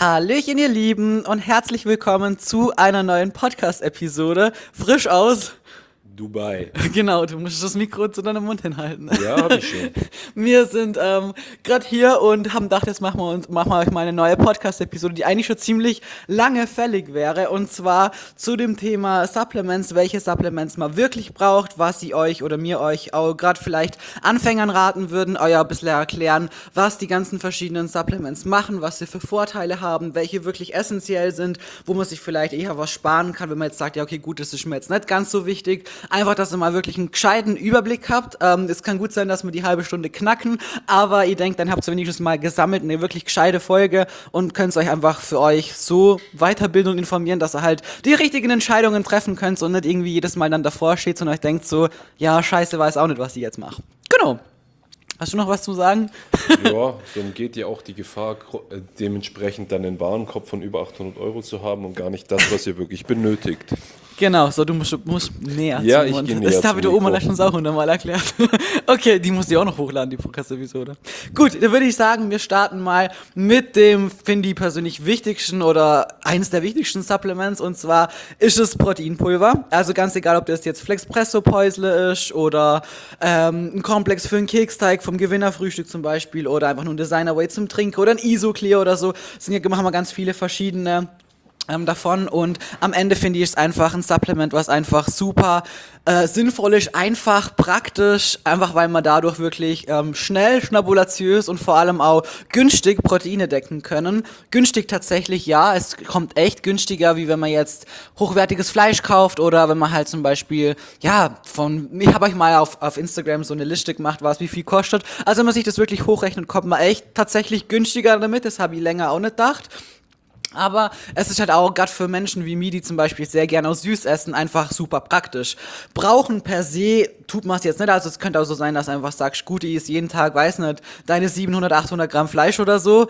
Hallöchen, ihr Lieben, und herzlich willkommen zu einer neuen Podcast-Episode. Frisch aus Dubai. Genau, du musst das Mikro zu deinem Mund hinhalten. Ja, hab ich schon. Wir sind gerade hier und haben gedacht, jetzt machen wir euch mal eine neue Podcast-Episode, die eigentlich schon ziemlich lange fällig wäre. Und zwar zu dem Thema Supplements, welche Supplements man wirklich braucht, was sie euch oder mir euch auch gerade vielleicht Anfängern raten würden, euch ein bisschen erklären, was die ganzen verschiedenen Supplements machen, was sie für Vorteile haben, welche wirklich essentiell sind, wo man sich vielleicht eher was sparen kann, wenn man jetzt sagt, ja okay, gut, das ist mir jetzt nicht ganz so wichtig. Einfach, dass ihr mal wirklich einen gescheiten Überblick habt. Es kann gut sein, dass wir die halbe Stunde knacken, aber ihr denkt, dann habt ihr wenigstens mal gesammelt eine wirklich gescheite Folge und könnt euch einfach für euch so weiterbilden und informieren, dass ihr halt die richtigen Entscheidungen treffen könnt und nicht irgendwie jedes Mal dann davor steht und euch denkt so, ja, scheiße, weiß auch nicht, was ich jetzt mache. Genau. Hast du noch was zu sagen? Ja, dann geht ja auch die Gefahr, dementsprechend dann einen Warenkorb von über 800 Euro zu haben und gar nicht das, was ihr wirklich benötigt. Genau, so du musst näher ja, zum ich Mund. gehe näher Das habe ich der Oma letztens auch hundertmal erklärt. Okay, die muss ich auch noch hochladen, die Podcast-Episode. Gut, dann würde ich sagen, wir starten mal mit dem, finde ich persönlich, wichtigsten oder eines der wichtigsten Supplements, und zwar ist es Proteinpulver. Also ganz egal, ob das jetzt Flexpresso-Päusle ist oder ein Komplex für einen Keksteig vom Gewinnerfrühstück zum Beispiel oder einfach nur ein Designer-Way zum Trinken oder ein Isoclear oder so. Machen wir ganz viele verschiedene davon, und am Ende finde ich es einfach ein Supplement, was einfach super sinnvoll ist, einfach, praktisch, einfach weil man dadurch wirklich schnell, schnabulatiös und vor allem auch günstig Proteine decken können. Günstig tatsächlich, ja, es kommt echt günstiger, wie wenn man jetzt hochwertiges Fleisch kauft oder wenn man halt zum Beispiel, ja, ich habe euch mal auf Instagram so eine Liste gemacht, was wie viel kostet. Also wenn man sich das wirklich hochrechnet, kommt man echt tatsächlich günstiger damit, das habe ich länger auch nicht gedacht. Aber es ist halt auch gerade für Menschen wie mir, die zum Beispiel sehr gerne auch süß essen, einfach super praktisch. Brauchen per se tut man es jetzt nicht, also es könnte auch so sein, dass du einfach sagst, gut, ich isst jeden Tag, weiß nicht, deine 700, 800 Gramm Fleisch oder so.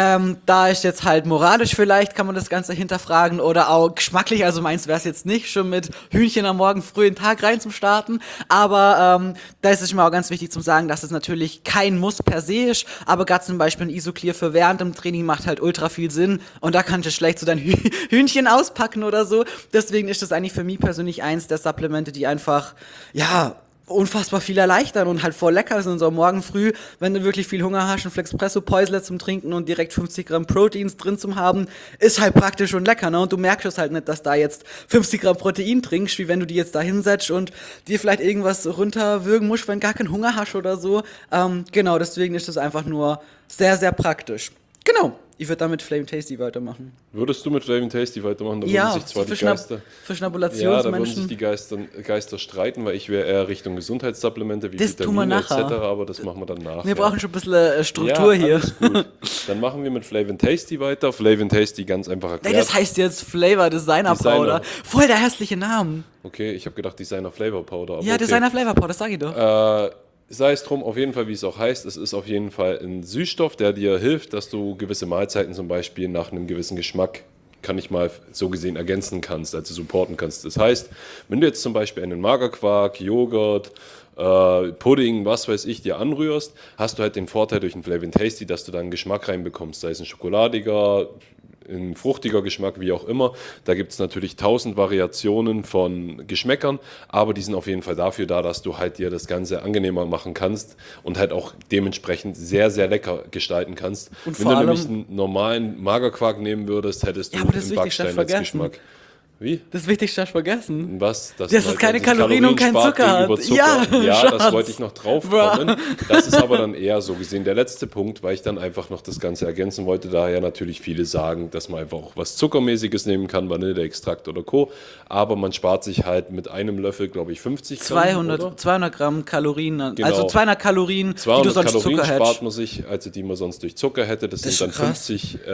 Da ist jetzt halt moralisch vielleicht, kann man das Ganze hinterfragen, oder auch geschmacklich, also meins wäre es jetzt nicht, schon mit Hühnchen am Morgen früh in den Tag rein zum Starten, aber da ist es mir auch ganz wichtig zu sagen, dass es natürlich kein Muss per se ist, aber gerade zum Beispiel ein Isoclear für während dem Training macht halt ultra viel Sinn, und da kannst du schlecht so dein Hühnchen auspacken oder so. Deswegen ist das eigentlich für mich persönlich eins der Supplemente, die einfach, ja, unfassbar viel erleichtern und halt voll lecker sind. So am Morgen früh, wenn du wirklich viel Hunger hast, ein Flexpresso-Päusle zum Trinken und direkt 50 Gramm Proteins drin zum haben, ist halt praktisch und lecker, ne? Und du merkst es halt nicht, dass da jetzt 50 Gramm Protein trinkst, wie wenn du die jetzt da hinsetzt und dir vielleicht irgendwas runterwürgen musst, wenn gar keinen Hunger hast oder so. Genau, deswegen ist das einfach nur sehr, sehr praktisch. Genau. Ich würde damit Flame Tasty weitermachen. Würdest du mit Flame Tasty weitermachen? Da ja, würden sich zwar für die Geister... für Schnabulationsmenschen. Ja, da würden sich die Geister streiten, weil ich wäre eher Richtung Gesundheitssupplemente wie das Vitamine etc., aber das machen wir dann nach. Wir brauchen schon ein bisschen Struktur hier. Alles gut. Dann machen wir mit Flavor Tasty weiter. Flavor Tasty ganz einfach erklärt. Nee, das heißt jetzt Flavor Designer Powder. Voll der hässliche Name. Okay, ich habe gedacht Designer Flavor Powder. Aber ja, okay. Designer Flavor Powder, das sag ich doch. Sei es drum, auf jeden Fall, wie es auch heißt, es ist auf jeden Fall ein Süßstoff, der dir hilft, dass du gewisse Mahlzeiten zum Beispiel nach einem gewissen Geschmack, kann ich mal so gesehen, ergänzen kannst, also supporten kannst. Das heißt, wenn du jetzt zum Beispiel einen Magerquark, Joghurt, Pudding, was weiß ich, dir anrührst, hast du halt den Vorteil durch ein Flavor Tasty, dass du da einen Geschmack reinbekommst, sei es ein schokoladiger, ein fruchtiger Geschmack, wie auch immer. Da gibt es natürlich 1000 Variationen von Geschmäckern, aber die sind auf jeden Fall dafür da, dass du halt dir das Ganze angenehmer machen kannst und halt auch dementsprechend sehr, sehr lecker gestalten kannst. Und wenn du nämlich einen normalen Magerquark nehmen würdest, hättest du einen Backstein als Geschmack. Wie? Das Wichtigste hast du vergessen. Was? Dass es keine Kalorien und keinen Zucker hat. Ja, das wollte ich noch drauf kommen. Das ist aber dann eher so gesehen der letzte Punkt, weil ich dann einfach noch das Ganze ergänzen wollte. Daher natürlich viele sagen, dass man einfach auch was Zuckermäßiges nehmen kann, Vanilleextrakt oder Co. Aber man spart sich halt mit einem Löffel, glaube ich, 50 Gramm. 200 Gramm Kalorien. Genau. Also 200 Kalorien, 200 die du sonst Kalorien Zucker spart hättest. man sich, also die man sonst durch Zucker hätte. Das sind dann krass.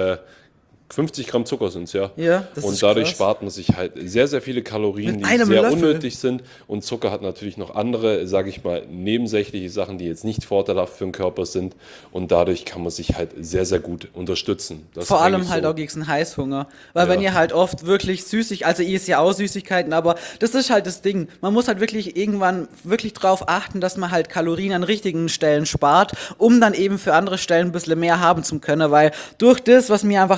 50 Gramm Zucker sind es, ja. Ja, das und ist dadurch krass. spart man sich halt sehr, sehr viele Kalorien, Mit die einem sehr Löffel. unnötig sind. Und Zucker hat natürlich noch andere, sage ich mal, nebensächliche Sachen, die jetzt nicht vorteilhaft für den Körper sind. Und dadurch kann man sich halt sehr, sehr gut unterstützen. Das Vor ist allem eigentlich halt so. auch gegen den Heißhunger. Weil Ja. wenn ihr halt oft wirklich also ihr isst ja auch Süßigkeiten, aber das ist halt das Ding. Man muss halt wirklich irgendwann wirklich drauf achten, dass man halt Kalorien an richtigen Stellen spart, um dann eben für andere Stellen ein bisschen mehr haben zu können. Weil durch das, was wir einfach überall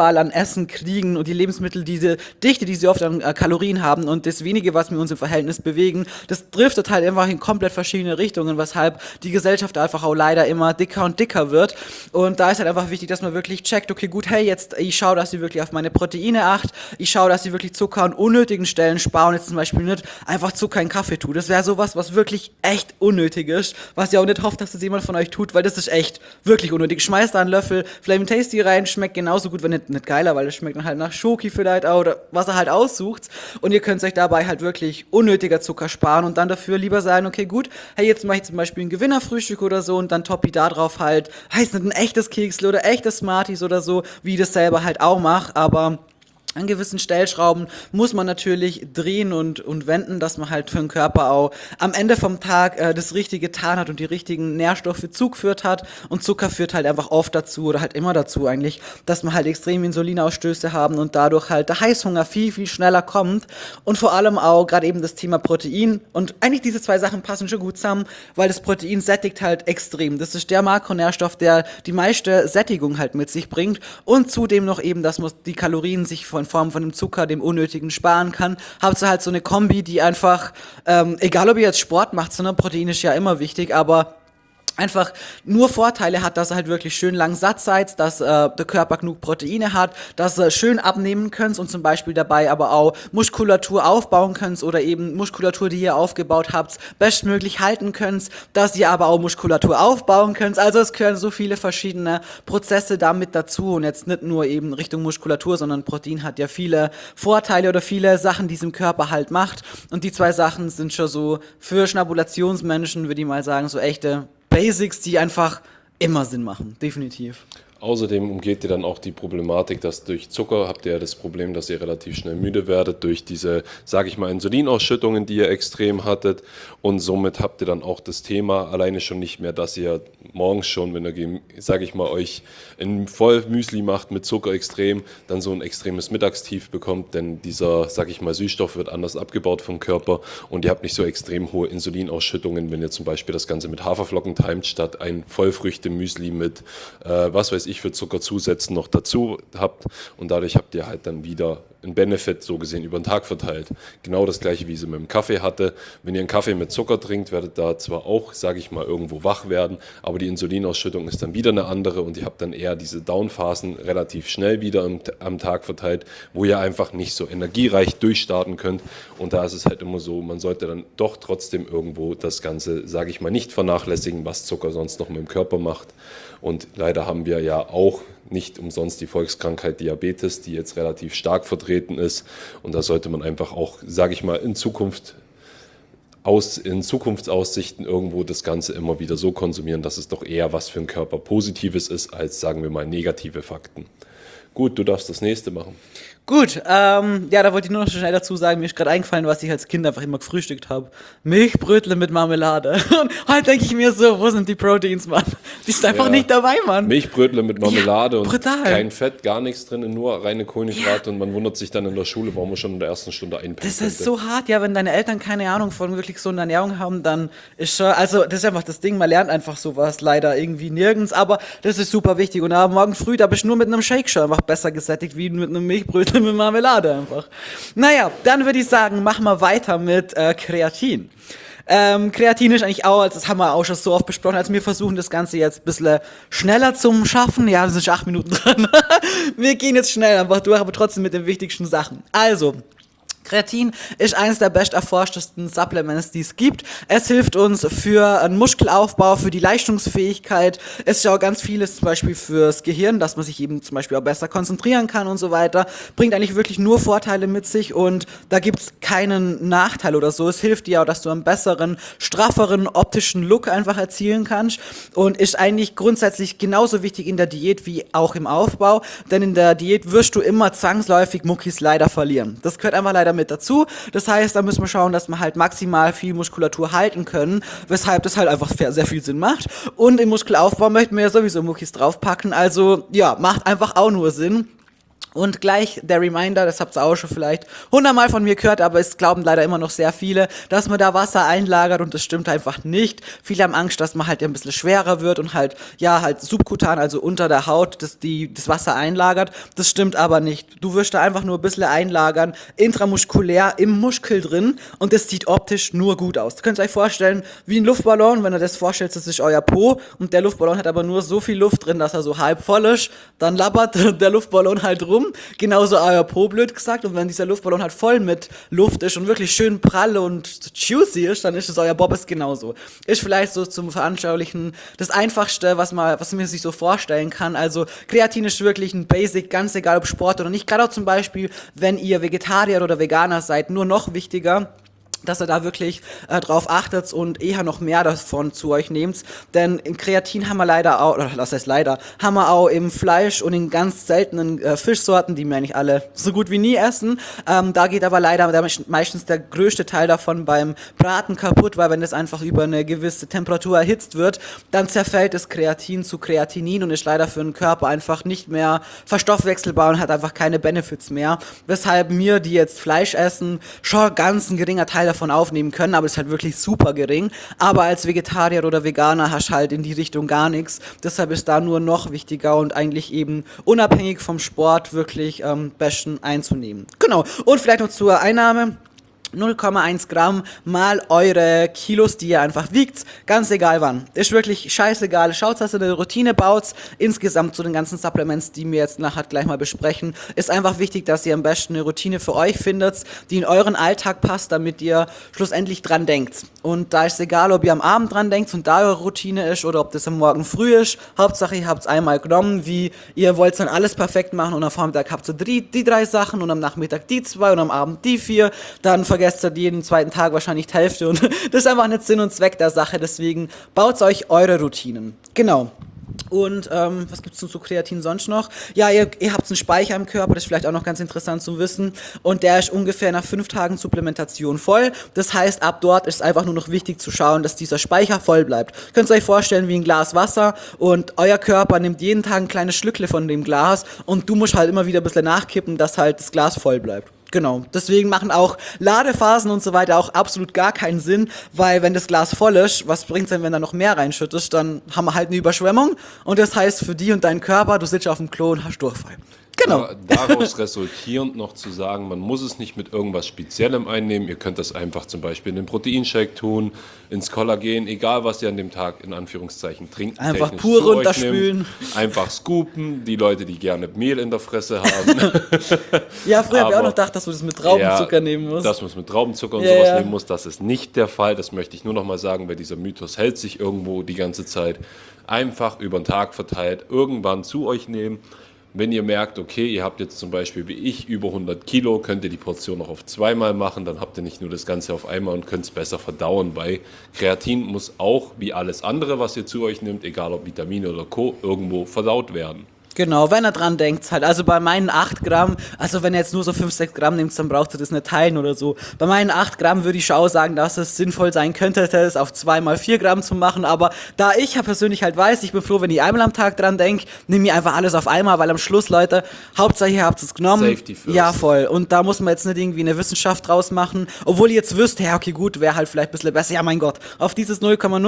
überall an Essen kriegen und die Lebensmittel, diese Dichte, die sie oft an Kalorien haben und das wenige, was wir uns im Verhältnis bewegen, das driftet halt einfach in komplett verschiedene Richtungen, weshalb die Gesellschaft einfach auch leider immer dicker und dicker wird. Und da ist halt einfach wichtig, dass man wirklich checkt, okay, gut, hey, jetzt ich schaue, dass ich wirklich auf meine Proteine achte, ich schaue, dass ich wirklich Zucker an unnötigen Stellen spare und jetzt zum Beispiel nicht einfach Zucker in Kaffee tue. Das wäre sowas, was wirklich echt unnötig ist, was ihr auch nicht hofft, dass das jemand von euch tut, weil das ist echt wirklich unnötig. Schmeißt da einen Löffel Flamin' Tasty rein, schmeckt genauso gut, wenn nicht geiler, weil es schmeckt dann halt nach Schoki vielleicht auch oder was er halt aussucht und ihr könnt euch dabei halt wirklich unnötiger Zucker sparen und dann dafür lieber sagen, okay, gut, hey, jetzt mache ich zum Beispiel ein Gewinnerfrühstück oder so und dann toppi da drauf halt, heißt nicht ein echtes Keksle oder echtes Smarties oder so, wie ich das selber halt auch mache, aber an gewissen Stellschrauben muss man natürlich drehen und wenden, dass man halt für den Körper auch am Ende vom Tag das Richtige getan hat und die richtigen Nährstoffe zugeführt hat. Und Zucker führt halt einfach oft dazu oder halt immer dazu eigentlich, dass man halt extrem Insulinausstöße haben und dadurch halt der Heißhunger viel, viel schneller kommt. Und vor allem auch gerade eben das Thema Protein. Und eigentlich diese zwei Sachen passen schon gut zusammen, weil das Protein sättigt halt extrem. Das ist der Makronährstoff, der die meiste Sättigung halt mit sich bringt. Und zudem noch eben, dass man die Kalorien sich in Form von dem Zucker, dem Unnötigen sparen kann. Habt ihr halt so eine Kombi, die einfach, egal ob ihr jetzt Sport macht, sondern Protein ist ja immer wichtig, aber einfach nur Vorteile hat, dass er halt wirklich schön lang satt seid, dass der Körper genug Proteine hat, dass er schön abnehmen könnt und zum Beispiel dabei aber auch Muskulatur aufbauen könnt oder eben Muskulatur, die ihr aufgebaut habt, bestmöglich halten könnt, dass ihr aber auch Muskulatur aufbauen könnt. Also es gehören so viele verschiedene Prozesse damit dazu und jetzt nicht nur eben Richtung Muskulatur, sondern Protein hat ja viele Vorteile oder viele Sachen, die es im Körper halt macht und die zwei Sachen sind schon so für Schnabulationsmenschen, würde ich mal sagen, so echte Basics, die einfach immer Sinn machen, definitiv. Außerdem umgeht ihr dann auch die Problematik, dass durch Zucker habt ihr ja das Problem, dass ihr relativ schnell müde werdet durch diese, sage ich mal, Insulinausschüttungen, die ihr extrem hattet und somit habt ihr dann auch das Thema alleine schon nicht mehr, dass ihr morgens schon, wenn ihr, sage ich mal, euch ein Vollmüsli macht mit Zucker extrem, dann so ein extremes Mittagstief bekommt, denn dieser, sage ich mal, Süßstoff wird anders abgebaut vom Körper und ihr habt nicht so extrem hohe Insulinausschüttungen, wenn ihr zum Beispiel das Ganze mit Haferflocken timet, statt ein Vollfrüchte-Müsli mit, was weiß ich, für Zuckerzusätzen noch dazu habt und dadurch habt ihr halt dann wieder einen Benefit so gesehen über den Tag verteilt. Genau das gleiche, wie sie mit dem Kaffee hatte. Wenn ihr einen Kaffee mit Zucker trinkt, werdet da zwar auch, sage ich mal, irgendwo wach werden, aber die Insulinausschüttung ist dann wieder eine andere und ihr habt dann eher diese Downphasen relativ schnell wieder am Tag verteilt, wo ihr einfach nicht so energiereich durchstarten könnt und da ist es halt immer so, man sollte dann doch trotzdem irgendwo das Ganze, sage ich mal, nicht vernachlässigen, was Zucker sonst noch mit dem Körper macht. Und leider haben wir ja auch nicht umsonst die Volkskrankheit Diabetes, die jetzt relativ stark vertreten ist. Und da sollte man einfach auch, sage ich mal, in Zukunftsaussichten irgendwo das Ganze immer wieder so konsumieren, dass es doch eher was für den Körper Positives ist, als, sagen wir mal, negative Fakten. Gut, du darfst das nächste machen. Gut, ja, da wollte ich nur noch schnell dazu sagen, mir ist gerade eingefallen, was ich als Kind einfach immer gefrühstückt habe. Milchbrötle mit Marmelade. Und heute denke ich mir so, wo sind die Proteins, Mann? Die ist einfach nicht dabei, Mann. Milchbrötle mit Marmelade und brutal. kein Fett, gar nichts drin, nur reine Kohlenhydrate und man wundert sich dann in der Schule, warum man schon in der ersten Stunde einpennt. Das ist so hart, ja, wenn deine Eltern keine Ahnung von wirklich so einer Ernährung haben, dann ist schon, also das ist einfach das Ding, man lernt einfach sowas leider irgendwie nirgends, aber das ist super wichtig und morgen früh, da bist du nur mit einem Shake schon einfach besser gesättigt, wie mit einem Milchbrötle mit Marmelade einfach. Naja, dann würde ich sagen, machen wir weiter mit Kreatin. Kreatin ist eigentlich auch, das haben wir auch schon so oft besprochen, also wir versuchen das Ganze jetzt ein bisschen schneller zum Schaffen. Ja, wir sind schon 8 Minuten dran. Wir gehen jetzt schnell einfach durch, aber trotzdem mit den wichtigsten Sachen. Also, Kreatin ist eines der best erforschtesten Supplements, die es gibt. Es hilft uns für einen Muskelaufbau, für die Leistungsfähigkeit. Es ist ja auch ganz vieles zum Beispiel fürs Gehirn, dass man sich eben zum Beispiel auch besser konzentrieren kann und so weiter. Bringt eigentlich wirklich nur Vorteile mit sich und da gibt es keinen Nachteil oder so. Es hilft dir auch, dass du einen besseren, strafferen optischen Look einfach erzielen kannst und ist eigentlich grundsätzlich genauso wichtig in der Diät wie auch im Aufbau, denn in der Diät wirst du immer zwangsläufig Muckis leider verlieren. Das gehört einfach leider mit dazu. Das heißt, da müssen wir schauen, dass wir halt maximal viel Muskulatur halten können, weshalb das halt einfach sehr viel Sinn macht. Und im Muskelaufbau möchten wir ja sowieso Muckis draufpacken, also ja, macht einfach auch nur Sinn. Und gleich der Reminder, das habt ihr auch schon vielleicht 100-mal von mir gehört, aber es glauben leider immer noch sehr viele, dass man da Wasser einlagert und das stimmt einfach nicht. Viele haben Angst, dass man halt ein bisschen schwerer wird und halt subkutan, also unter der Haut, das Wasser einlagert. Das stimmt aber nicht. Du wirst da einfach nur ein bisschen einlagern, intramuskulär im Muskel drin und das sieht optisch nur gut aus. Ihr könnt euch vorstellen, wie ein Luftballon, wenn ihr das vorstellt, das ist euer Po und der Luftballon hat aber nur so viel Luft drin, dass er so halb voll ist. Dann labbert der Luftballon halt rum. Genauso euer Po, blöd gesagt. Und wenn dieser Luftballon halt voll mit Luft ist und wirklich schön prall und juicy ist, dann ist es euer Bobbes genauso. Ist vielleicht so zum Veranschaulichen das Einfachste, was man sich so vorstellen kann. Also Kreatin ist wirklich ein Basic, ganz egal ob Sport oder nicht. Gerade auch zum Beispiel, wenn ihr Vegetarier oder Veganer seid, nur noch wichtiger, dass ihr da wirklich drauf achtet und eher noch mehr davon zu euch nehmt. Denn in Kreatin haben wir leider auch, oder was heißt leider, haben wir auch im Fleisch und in ganz seltenen Fischsorten, die wir eigentlich alle so gut wie nie essen. Da geht aber leider meistens der größte Teil davon beim Braten kaputt, weil wenn das einfach über eine gewisse Temperatur erhitzt wird, dann zerfällt das Kreatin zu Kreatinin und ist leider für den Körper einfach nicht mehr verstoffwechselbar und hat einfach keine Benefits mehr. Weshalb wir, die jetzt Fleisch essen, schon ganz ein geringer Teil davon aufnehmen können, aber es ist halt wirklich super gering. Aber als Vegetarier oder Veganer hast du halt in die Richtung gar nichts. Deshalb ist da nur noch wichtiger und eigentlich eben unabhängig vom Sport wirklich besten einzunehmen. Genau. Und vielleicht noch zur Einnahme. 0,1 Gramm mal eure Kilos, die ihr einfach wiegt, ganz egal wann. Ist wirklich scheißegal. Schaut, dass ihr eine Routine baut. Insgesamt zu den ganzen Supplements, die wir jetzt nachher gleich mal besprechen, ist einfach wichtig, dass ihr am besten eine Routine für euch findet, die in euren Alltag passt, damit ihr schlussendlich dran denkt. Und da ist es egal, ob ihr am Abend dran denkt und da eure Routine ist oder ob das am Morgen früh ist. Hauptsache, ihr habt es einmal genommen, wie ihr wollt dann alles perfekt machen und am Vormittag habt ihr die 3 Sachen und am Nachmittag die 2 und am Abend die 4. Dann vergesst ihr jeden zweiten Tag wahrscheinlich die Hälfte und das ist einfach nicht Sinn und Zweck der Sache, deswegen baut euch eure Routinen. Genau. Und was gibt's denn zu Kreatin sonst noch? Ja, ihr habt einen Speicher im Körper, das ist vielleicht auch noch ganz interessant zu wissen. Und der ist ungefähr nach 5 Tagen Supplementation voll. Das heißt, ab dort ist es einfach nur noch wichtig zu schauen, dass dieser Speicher voll bleibt. Könnt ihr euch vorstellen wie ein Glas Wasser und euer Körper nimmt jeden Tag ein kleines Schlückle von dem Glas und du musst halt immer wieder ein bisschen nachkippen, dass halt das Glas voll bleibt. Genau, deswegen machen auch Ladephasen und so weiter auch absolut gar keinen Sinn, weil wenn das Glas voll ist, was bringt's denn, wenn da noch mehr reinschüttest, dann haben wir halt eine Überschwemmung und das heißt für dich und deinen Körper, du sitzt auf dem Klo und hast Durchfall. Genau. Daraus resultierend noch zu sagen, man muss es nicht mit irgendwas Speziellem einnehmen. Ihr könnt das einfach zum Beispiel in den Proteinshake tun, ins Kollagen, egal was ihr an dem Tag in Anführungszeichen trinkt. Einfach pur runterspülen. Einfach scoopen, die Leute, die gerne Mehl in der Fresse haben. Ja, früher habe ich auch noch gedacht, dass du das mit Traubenzucker nehmen musst. Dass man es mit Traubenzucker und sowas nehmen muss, das ist nicht der Fall. Das möchte ich nur noch mal sagen, weil dieser Mythos hält sich irgendwo die ganze Zeit. Einfach über den Tag verteilt, irgendwann zu euch nehmen. Wenn ihr merkt, okay, ihr habt jetzt zum Beispiel wie ich über 100 Kilo, könnt ihr die Portion noch auf 2-mal machen, dann habt ihr nicht nur das Ganze auf einmal und könnt es besser verdauen, weil Kreatin muss auch, wie alles andere, was ihr zu euch nehmt, egal ob Vitamine oder Co., irgendwo verdaut werden. Genau, wenn er dran denkt halt. Also bei meinen 8 Gramm, also wenn ihr jetzt nur so 5, 6 Gramm nehmt, dann braucht ihr das nicht teilen oder so. Bei meinen 8 Gramm würde ich schon auch sagen, dass es sinnvoll sein könnte, das auf 2 mal 4 Gramm zu machen. Aber da ich ja persönlich halt weiß, ich bin froh, wenn ich einmal am Tag dran denke, nehme ich einfach alles auf einmal, weil am Schluss, Leute, Hauptsache ihr habt es genommen. Safety first. Ja, voll. Und da muss man jetzt nicht irgendwie eine Wissenschaft draus machen. Obwohl ihr jetzt wisst, ja, okay, gut, wäre halt vielleicht ein bisschen besser. Ja, mein Gott, auf dieses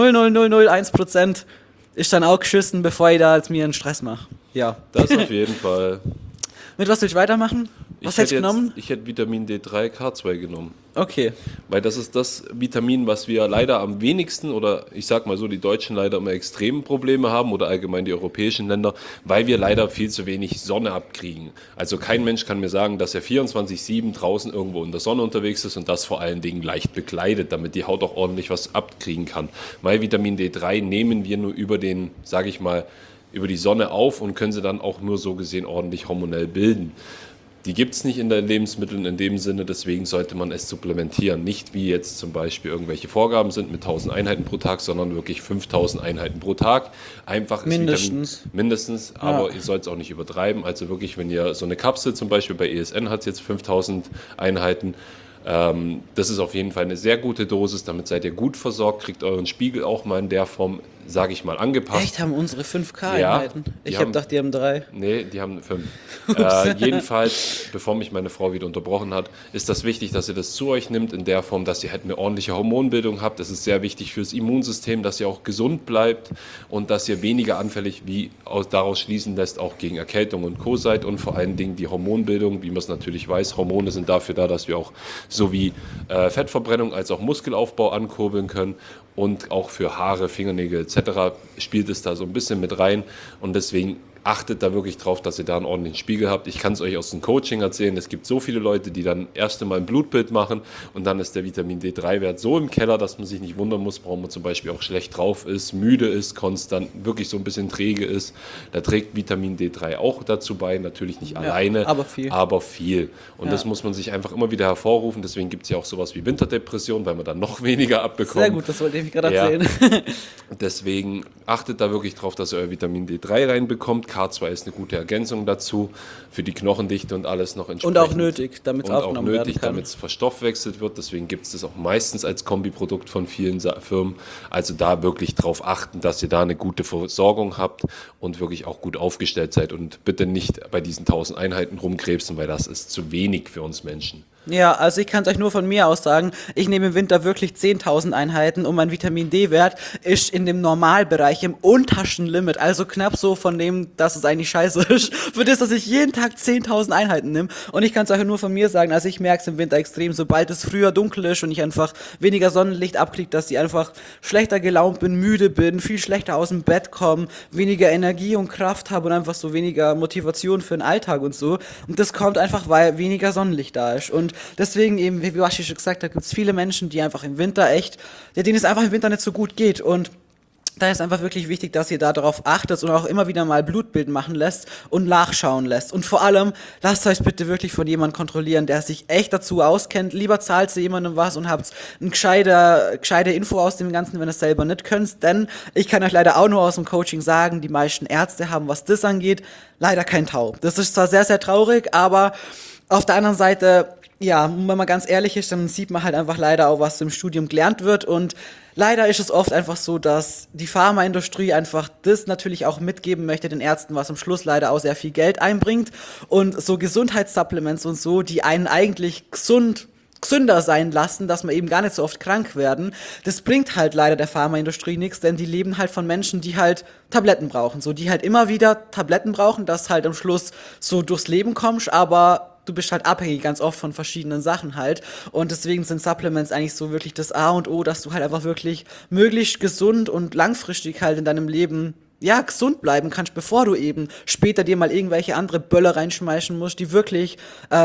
0,00001% ist dann auch geschissen, bevor ich da jetzt mir einen Stress mache. Ja. Das auf jeden Fall. Mit was willst du weitermachen? Was hättest du genommen? Ich hätte Vitamin D3, K2 genommen. Okay. Weil das ist das Vitamin, was wir leider am wenigsten, oder ich sag mal so, die Deutschen leider immer extreme Probleme haben oder allgemein die europäischen Länder, weil wir leider viel zu wenig Sonne abkriegen. Also kein Mensch kann mir sagen, dass er 24/7 draußen irgendwo in der Sonne unterwegs ist und das vor allen Dingen leicht bekleidet, damit die Haut auch ordentlich was abkriegen kann. Weil Vitamin D3 nehmen wir nur über den, sage ich mal, über die Sonne auf und können sie dann auch nur so gesehen ordentlich hormonell bilden. Die gibt es nicht in den Lebensmitteln in dem Sinne, deswegen sollte man es supplementieren. Nicht wie jetzt zum Beispiel irgendwelche Vorgaben sind mit 1000 Einheiten pro Tag, sondern wirklich 5000 Einheiten pro Tag. Einfach mindestens. Mindestens, aber ihr sollt es auch nicht übertreiben. Also wirklich, wenn ihr so eine Kapsel zum Beispiel bei ESN hat jetzt 5000 Einheiten, Das ist auf jeden Fall eine sehr gute Dosis, damit seid ihr gut versorgt, kriegt euren Spiegel auch mal in der Form, sage ich mal, angepasst. Echt, haben unsere 5K-Einheiten? Ja, Ich habe gedacht, die haben 3. Nee, die haben 5. Jedenfalls, bevor mich meine Frau wieder unterbrochen hat, ist das wichtig, dass ihr das zu euch nimmt, in der Form, dass ihr halt eine ordentliche Hormonbildung habt. Es ist sehr wichtig fürs Immunsystem, dass ihr auch gesund bleibt und dass ihr weniger anfällig, wie daraus schließen lässt, auch gegen Erkältung und Co. seid. Und vor allen Dingen die Hormonbildung, wie man es natürlich weiß. Hormone sind dafür da, dass wir auch sowie Fettverbrennung als auch Muskelaufbau ankurbeln können. Und auch für Haare, Fingernägel etc. spielt es da so ein bisschen mit rein. Und deswegen achtet da wirklich drauf, dass ihr da einen ordentlichen Spiegel habt. Ich kann es euch aus dem Coaching erzählen, es gibt so viele Leute, die dann erst einmal ein Blutbild machen und dann ist der Vitamin D3-Wert so im Keller, dass man sich nicht wundern muss, warum man zum Beispiel auch schlecht drauf ist, müde ist, konstant, wirklich so ein bisschen träge ist. Da trägt Vitamin D3 auch dazu bei, natürlich nicht alleine, aber viel. Und das muss man sich einfach immer wieder hervorrufen. Deswegen gibt es ja auch sowas wie Winterdepression, weil man dann noch weniger abbekommt. Sehr gut, das wollte ich gerade erzählen. Deswegen achtet da wirklich drauf, dass ihr euer Vitamin D3 reinbekommt. K2 ist eine gute Ergänzung dazu, für die Knochendichte und alles noch entsprechend. Und auch nötig, damit es aufgenommen werden kann. Damit es verstoffwechselt wird. Deswegen gibt es das auch meistens als Kombiprodukt von vielen Firmen. Also da wirklich drauf achten, dass ihr da eine gute Versorgung habt und wirklich auch gut aufgestellt seid. Und bitte nicht bei diesen 1000 Einheiten rumkrebsen, weil das ist zu wenig für uns Menschen. Ja, also ich kann es euch nur von mir aus sagen, ich nehme im Winter wirklich 10.000 Einheiten und mein Vitamin-D-Wert ist in dem Normalbereich, im untersten Limit, also knapp so von dem, dass es eigentlich scheiße ist, für das, dass ich jeden Tag 10.000 Einheiten nehme. Und ich kann es euch nur von mir sagen, also ich merke es im Winter extrem, sobald es früher dunkel ist und ich einfach weniger Sonnenlicht abkriege, dass ich einfach schlechter gelaunt bin, müde bin, viel schlechter aus dem Bett komme, weniger Energie und Kraft habe und einfach so weniger Motivation für den Alltag und so. Und das kommt einfach, weil weniger Sonnenlicht da ist. Und deswegen eben, wie Washi schon gesagt hat, gibt es viele Menschen, die einfach im Winter denen es einfach im Winter nicht so gut geht. Und da ist einfach wirklich wichtig, dass ihr da darauf achtet und auch immer wieder mal Blutbild machen lässt und nachschauen lässt. Und vor allem, lasst euch bitte wirklich von jemandem kontrollieren, der sich echt dazu auskennt. Lieber zahlt ihr jemandem was und habt eine gescheite Info aus dem Ganzen, wenn ihr es selber nicht könnt. Denn ich kann euch leider auch nur aus dem Coaching sagen, die meisten Ärzte haben, was das angeht, leider kein Tau. Das ist zwar sehr, sehr traurig, aber auf der anderen Seite, ja, wenn man ganz ehrlich ist, dann sieht man halt einfach leider auch, was im Studium gelernt wird. Und leider ist es oft einfach so, dass die Pharmaindustrie einfach das natürlich auch mitgeben möchte den Ärzten, was am Schluss leider auch sehr viel Geld einbringt. Und so Gesundheitssupplements und so, die einen eigentlich gesünder sein lassen, dass man eben gar nicht so oft krank werden. Das bringt halt leider der Pharmaindustrie nichts, denn die leben halt von Menschen, die halt Tabletten brauchen. So, die halt immer wieder Tabletten brauchen, dass halt am Schluss so durchs Leben kommst, aber du bist halt abhängig ganz oft von verschiedenen Sachen halt. Und deswegen sind Supplements eigentlich so wirklich das A und O, dass du halt einfach wirklich möglichst gesund und langfristig halt in deinem Leben gesund bleiben kannst, bevor du eben später dir mal irgendwelche andere Böller reinschmeißen musst, die wirklich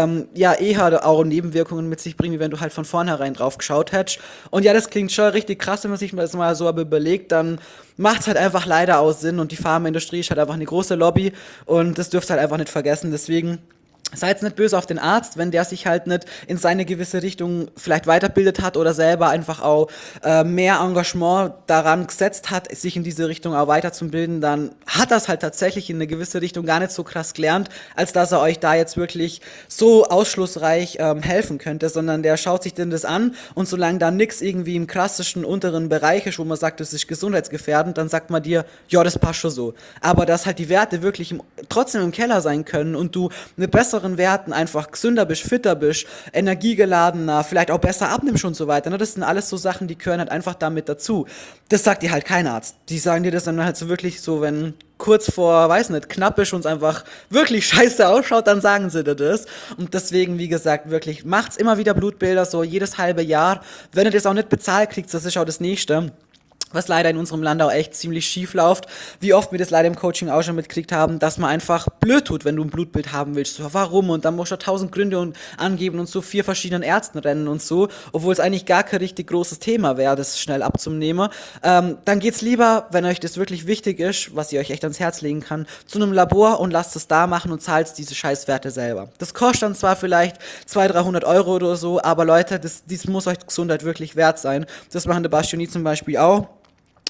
eher auch Nebenwirkungen mit sich bringen, wie wenn du halt von vornherein drauf geschaut hättest. Und ja, das klingt schon richtig krass, wenn man sich das mal so überlegt, dann macht es halt einfach leider auch Sinn und die Pharmaindustrie ist halt einfach eine große Lobby und das dürft ihr halt einfach nicht vergessen, deswegen seid nicht böse auf den Arzt, wenn der sich halt nicht in seine gewisse Richtung vielleicht weiterbildet hat oder selber einfach auch mehr Engagement daran gesetzt hat, sich in diese Richtung auch weiterzubilden, dann hat das halt tatsächlich in eine gewisse Richtung gar nicht so krass gelernt, als dass er euch da jetzt wirklich so ausschlussreich helfen könnte, sondern der schaut sich denn das an und solange da nix irgendwie im klassischen unteren Bereich ist, wo man sagt, das ist gesundheitsgefährdend, dann sagt man dir, ja, das passt schon so. Aber dass halt die Werte wirklich trotzdem im Keller sein können und du eine bessere Werten einfach gesünder bist, fitter bist, energiegeladener, vielleicht auch besser abnimmst und so weiter. Das sind alles so Sachen, die gehören halt einfach damit dazu. Das sagt dir halt kein Arzt. Die sagen dir das dann halt so wirklich so, wenn kurz vor, weiß nicht, knapp ist und es einfach wirklich scheiße ausschaut, dann sagen sie dir das. Und deswegen, wie gesagt, wirklich, macht's immer wieder Blutbilder, so jedes halbe Jahr. Wenn ihr das auch nicht bezahlt kriegt, das ist auch das Nächste. Was leider in unserem Land auch echt ziemlich schief läuft, wie oft wir das leider im Coaching auch schon mitgekriegt haben, dass man einfach blöd tut, wenn du ein Blutbild haben willst. So, warum? Und dann musst du 1000 Gründe angeben und so 4 verschiedenen Ärzten rennen und so, obwohl es eigentlich gar kein richtig großes Thema wäre, das schnell abzunehmen. Dann geht's lieber, wenn euch das wirklich wichtig ist, was ich euch echt ans Herz legen kann, zu einem Labor und lasst es da machen und zahlt diese Scheißwerte selber. Das kostet dann zwar vielleicht 200-300 Euro oder so, aber Leute, das muss euch Gesundheit wirklich wert sein. Das machen der Bastioni zum Beispiel auch.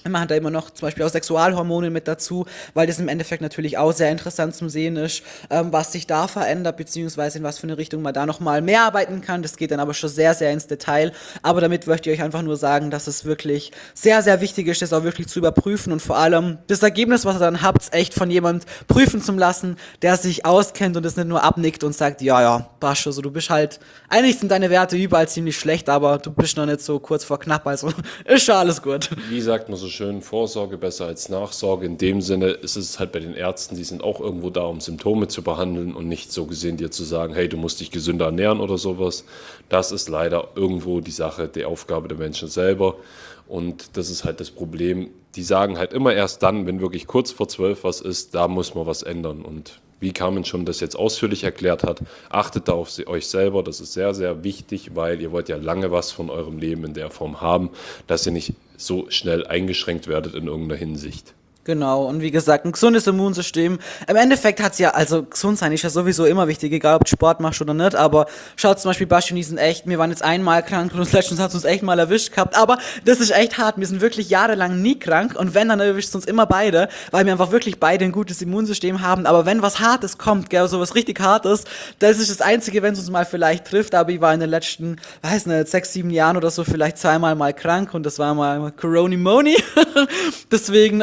Man hat da immer noch zum Beispiel auch Sexualhormone mit dazu, weil das im Endeffekt natürlich auch sehr interessant zum Sehen ist, was sich da verändert, beziehungsweise in was für eine Richtung man da nochmal mehr arbeiten kann. Das geht dann aber schon sehr, sehr ins Detail. Aber damit möchte ich euch einfach nur sagen, dass es wirklich sehr, sehr wichtig ist, das auch wirklich zu überprüfen und vor allem das Ergebnis, was ihr dann habt, echt von jemand prüfen zu lassen, der sich auskennt und das nicht nur abnickt und sagt, ja, ja, passt schon, so, du bist halt, eigentlich sind deine Werte überall ziemlich schlecht, aber du bist noch nicht so kurz vor knapp, also ist schon alles gut. Wie sagt man so schön, Vorsorge besser als Nachsorge. In dem Sinne ist es halt bei den Ärzten, die sind auch irgendwo da, um Symptome zu behandeln und nicht so gesehen dir zu sagen, hey, du musst dich gesünder ernähren oder sowas. Das ist leider irgendwo die Sache, die Aufgabe der Menschen selber. Und das ist halt das Problem. Die sagen halt immer erst dann, wenn wirklich kurz vor 12 was ist, da muss man was ändern. Und wie Carmen schon das jetzt ausführlich erklärt hat, achtet da auf euch selber. Das ist sehr, sehr wichtig, weil ihr wollt ja lange was von eurem Leben in der Form haben, dass ihr nicht so schnell eingeschränkt werdet in irgendeiner Hinsicht. Genau, und wie gesagt, ein gesundes Immunsystem. Im Endeffekt hat's ja, also gesund sein ist ja sowieso immer wichtig, egal ob du Sport machst oder nicht, aber schaut zum Beispiel, Basti und ich sind echt, wir waren jetzt einmal krank und letztens hat es uns echt mal erwischt gehabt, aber das ist echt hart, wir sind wirklich jahrelang nie krank und wenn, dann erwischt es uns immer beide, weil wir einfach wirklich beide ein gutes Immunsystem haben, aber wenn was Hartes kommt, gell, so was richtig Hartes, das ist das Einzige, wenn es uns mal vielleicht trifft, aber ich war in den letzten, weiß nicht, 6, 7 Jahren oder so vielleicht zweimal mal krank und das war mal Corona-Moni, deswegen,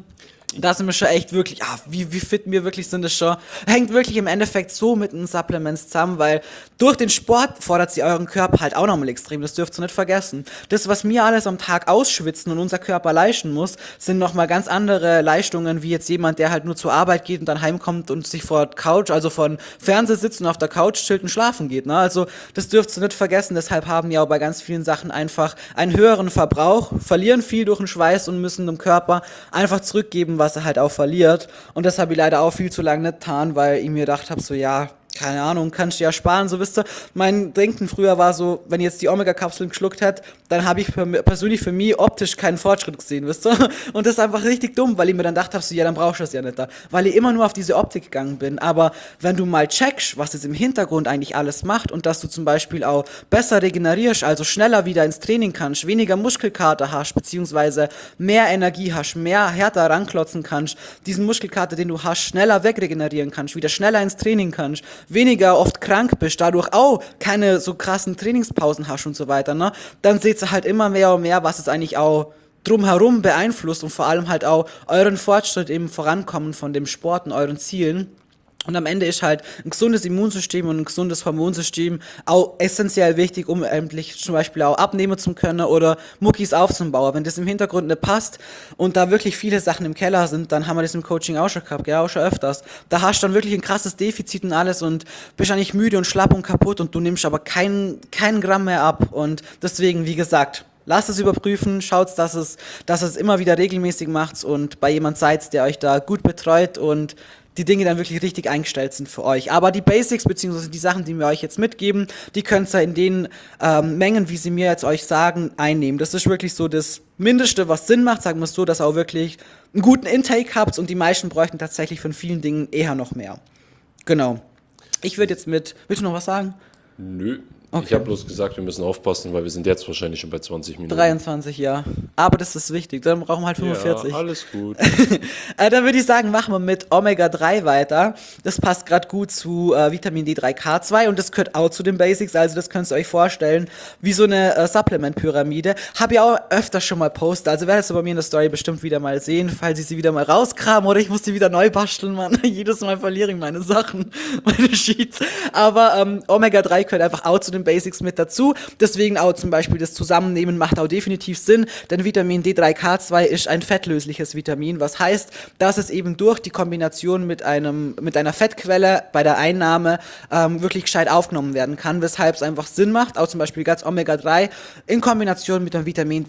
da sind wir schon echt wirklich, wie fit wir wirklich sind, das schon, hängt wirklich im Endeffekt so mit den Supplements zusammen, weil durch den Sport fordert sie euren Körper halt auch nochmal extrem, das dürft ihr nicht vergessen. Das, was wir alles am Tag ausschwitzen und unser Körper leisten muss, sind nochmal ganz andere Leistungen, wie jetzt jemand, der halt nur zur Arbeit geht und dann heimkommt und sich vor Couch, also vor Fernseher sitzt und auf der Couch chillt und schlafen geht, ne? Also, das dürft ihr nicht vergessen, deshalb haben wir auch bei ganz vielen Sachen einfach einen höheren Verbrauch, verlieren viel durch den Schweiß und müssen dem Körper einfach zurückgeben, was er halt auch verliert. Und das habe ich leider auch viel zu lange nicht getan, weil ich mir gedacht habe, so ja, keine Ahnung, kannst du ja sparen, so wisst ihr. Mein Denken früher war so, wenn ich jetzt die Omega-Kapseln geschluckt hätte, dann habe ich persönlich für mich optisch keinen Fortschritt gesehen, wisst ihr. Und das ist einfach richtig dumm, weil ich mir dann gedacht habe, so ja, dann brauchst du das ja nicht da. Weil ich immer nur auf diese Optik gegangen bin. Aber wenn du mal checkst, was es im Hintergrund eigentlich alles macht und dass du zum Beispiel auch besser regenerierst, also schneller wieder ins Training kannst, weniger Muskelkater hast, beziehungsweise mehr Energie hast, mehr härter ranklotzen kannst, diesen Muskelkater, den du hast, schneller wegregenerieren kannst, wieder schneller ins Training kannst, weniger oft krank bist, dadurch auch keine so krassen Trainingspausen hast und so weiter, ne? Dann seht ihr halt immer mehr und mehr, was es eigentlich auch drumherum beeinflusst und vor allem halt auch euren Fortschritt im Vorankommen von dem Sport und euren Zielen. Und am Ende ist halt ein gesundes Immunsystem und ein gesundes Hormonsystem auch essentiell wichtig, um endlich zum Beispiel auch abnehmen zu können oder Muckis aufzubauen. Wenn das im Hintergrund nicht passt und da wirklich viele Sachen im Keller sind, dann haben wir das im Coaching auch schon gehabt, ja, auch schon öfters. Da hast du dann wirklich ein krasses Defizit und alles und bist eigentlich müde und schlapp und kaputt und du nimmst aber keinen Gramm mehr ab. Und deswegen, wie gesagt, lasst es überprüfen, schaut, dass es immer wieder regelmäßig macht und bei jemand seid, der euch da gut betreut und die Dinge dann wirklich richtig eingestellt sind für euch. Aber die Basics, beziehungsweise die Sachen, die wir euch jetzt mitgeben, die könnt ihr in den Mengen, wie sie mir jetzt euch sagen, einnehmen. Das ist wirklich so das Mindeste, was Sinn macht, sagen wir es so, dass ihr auch wirklich einen guten Intake habt und die meisten bräuchten tatsächlich von vielen Dingen eher noch mehr. Genau. Ich würde jetzt willst du noch was sagen? Nö. Okay. Ich habe bloß gesagt, wir müssen aufpassen, weil wir sind jetzt wahrscheinlich schon bei 20 Minuten. 23, ja. Aber das ist wichtig, dann brauchen wir halt 45. Ja, alles gut. Dann würde ich sagen, machen wir mit Omega-3 weiter. Das passt gerade gut zu Vitamin D3K2 und das gehört auch zu den Basics, also das könnt ihr euch vorstellen, wie so eine Supplement-Pyramide. Habe ich auch öfter schon mal postet, also werdet ihr bei mir in der Story bestimmt wieder mal sehen, falls ich sie wieder mal rauskramen oder ich muss die wieder neu basteln, Mann. Jedes Mal verliere ich meine Sachen, meine Sheets. Aber Omega-3 gehört einfach auch zu den Basics mit dazu. Deswegen auch zum Beispiel das Zusammennehmen macht auch definitiv Sinn, denn Vitamin D3K2 ist ein fettlösliches Vitamin, was heißt, dass es eben durch die Kombination mit einer Fettquelle bei der Einnahme wirklich gescheit aufgenommen werden kann, weshalb es einfach Sinn macht, auch zum Beispiel ganz Omega-3 in Kombination mit dem Vitamin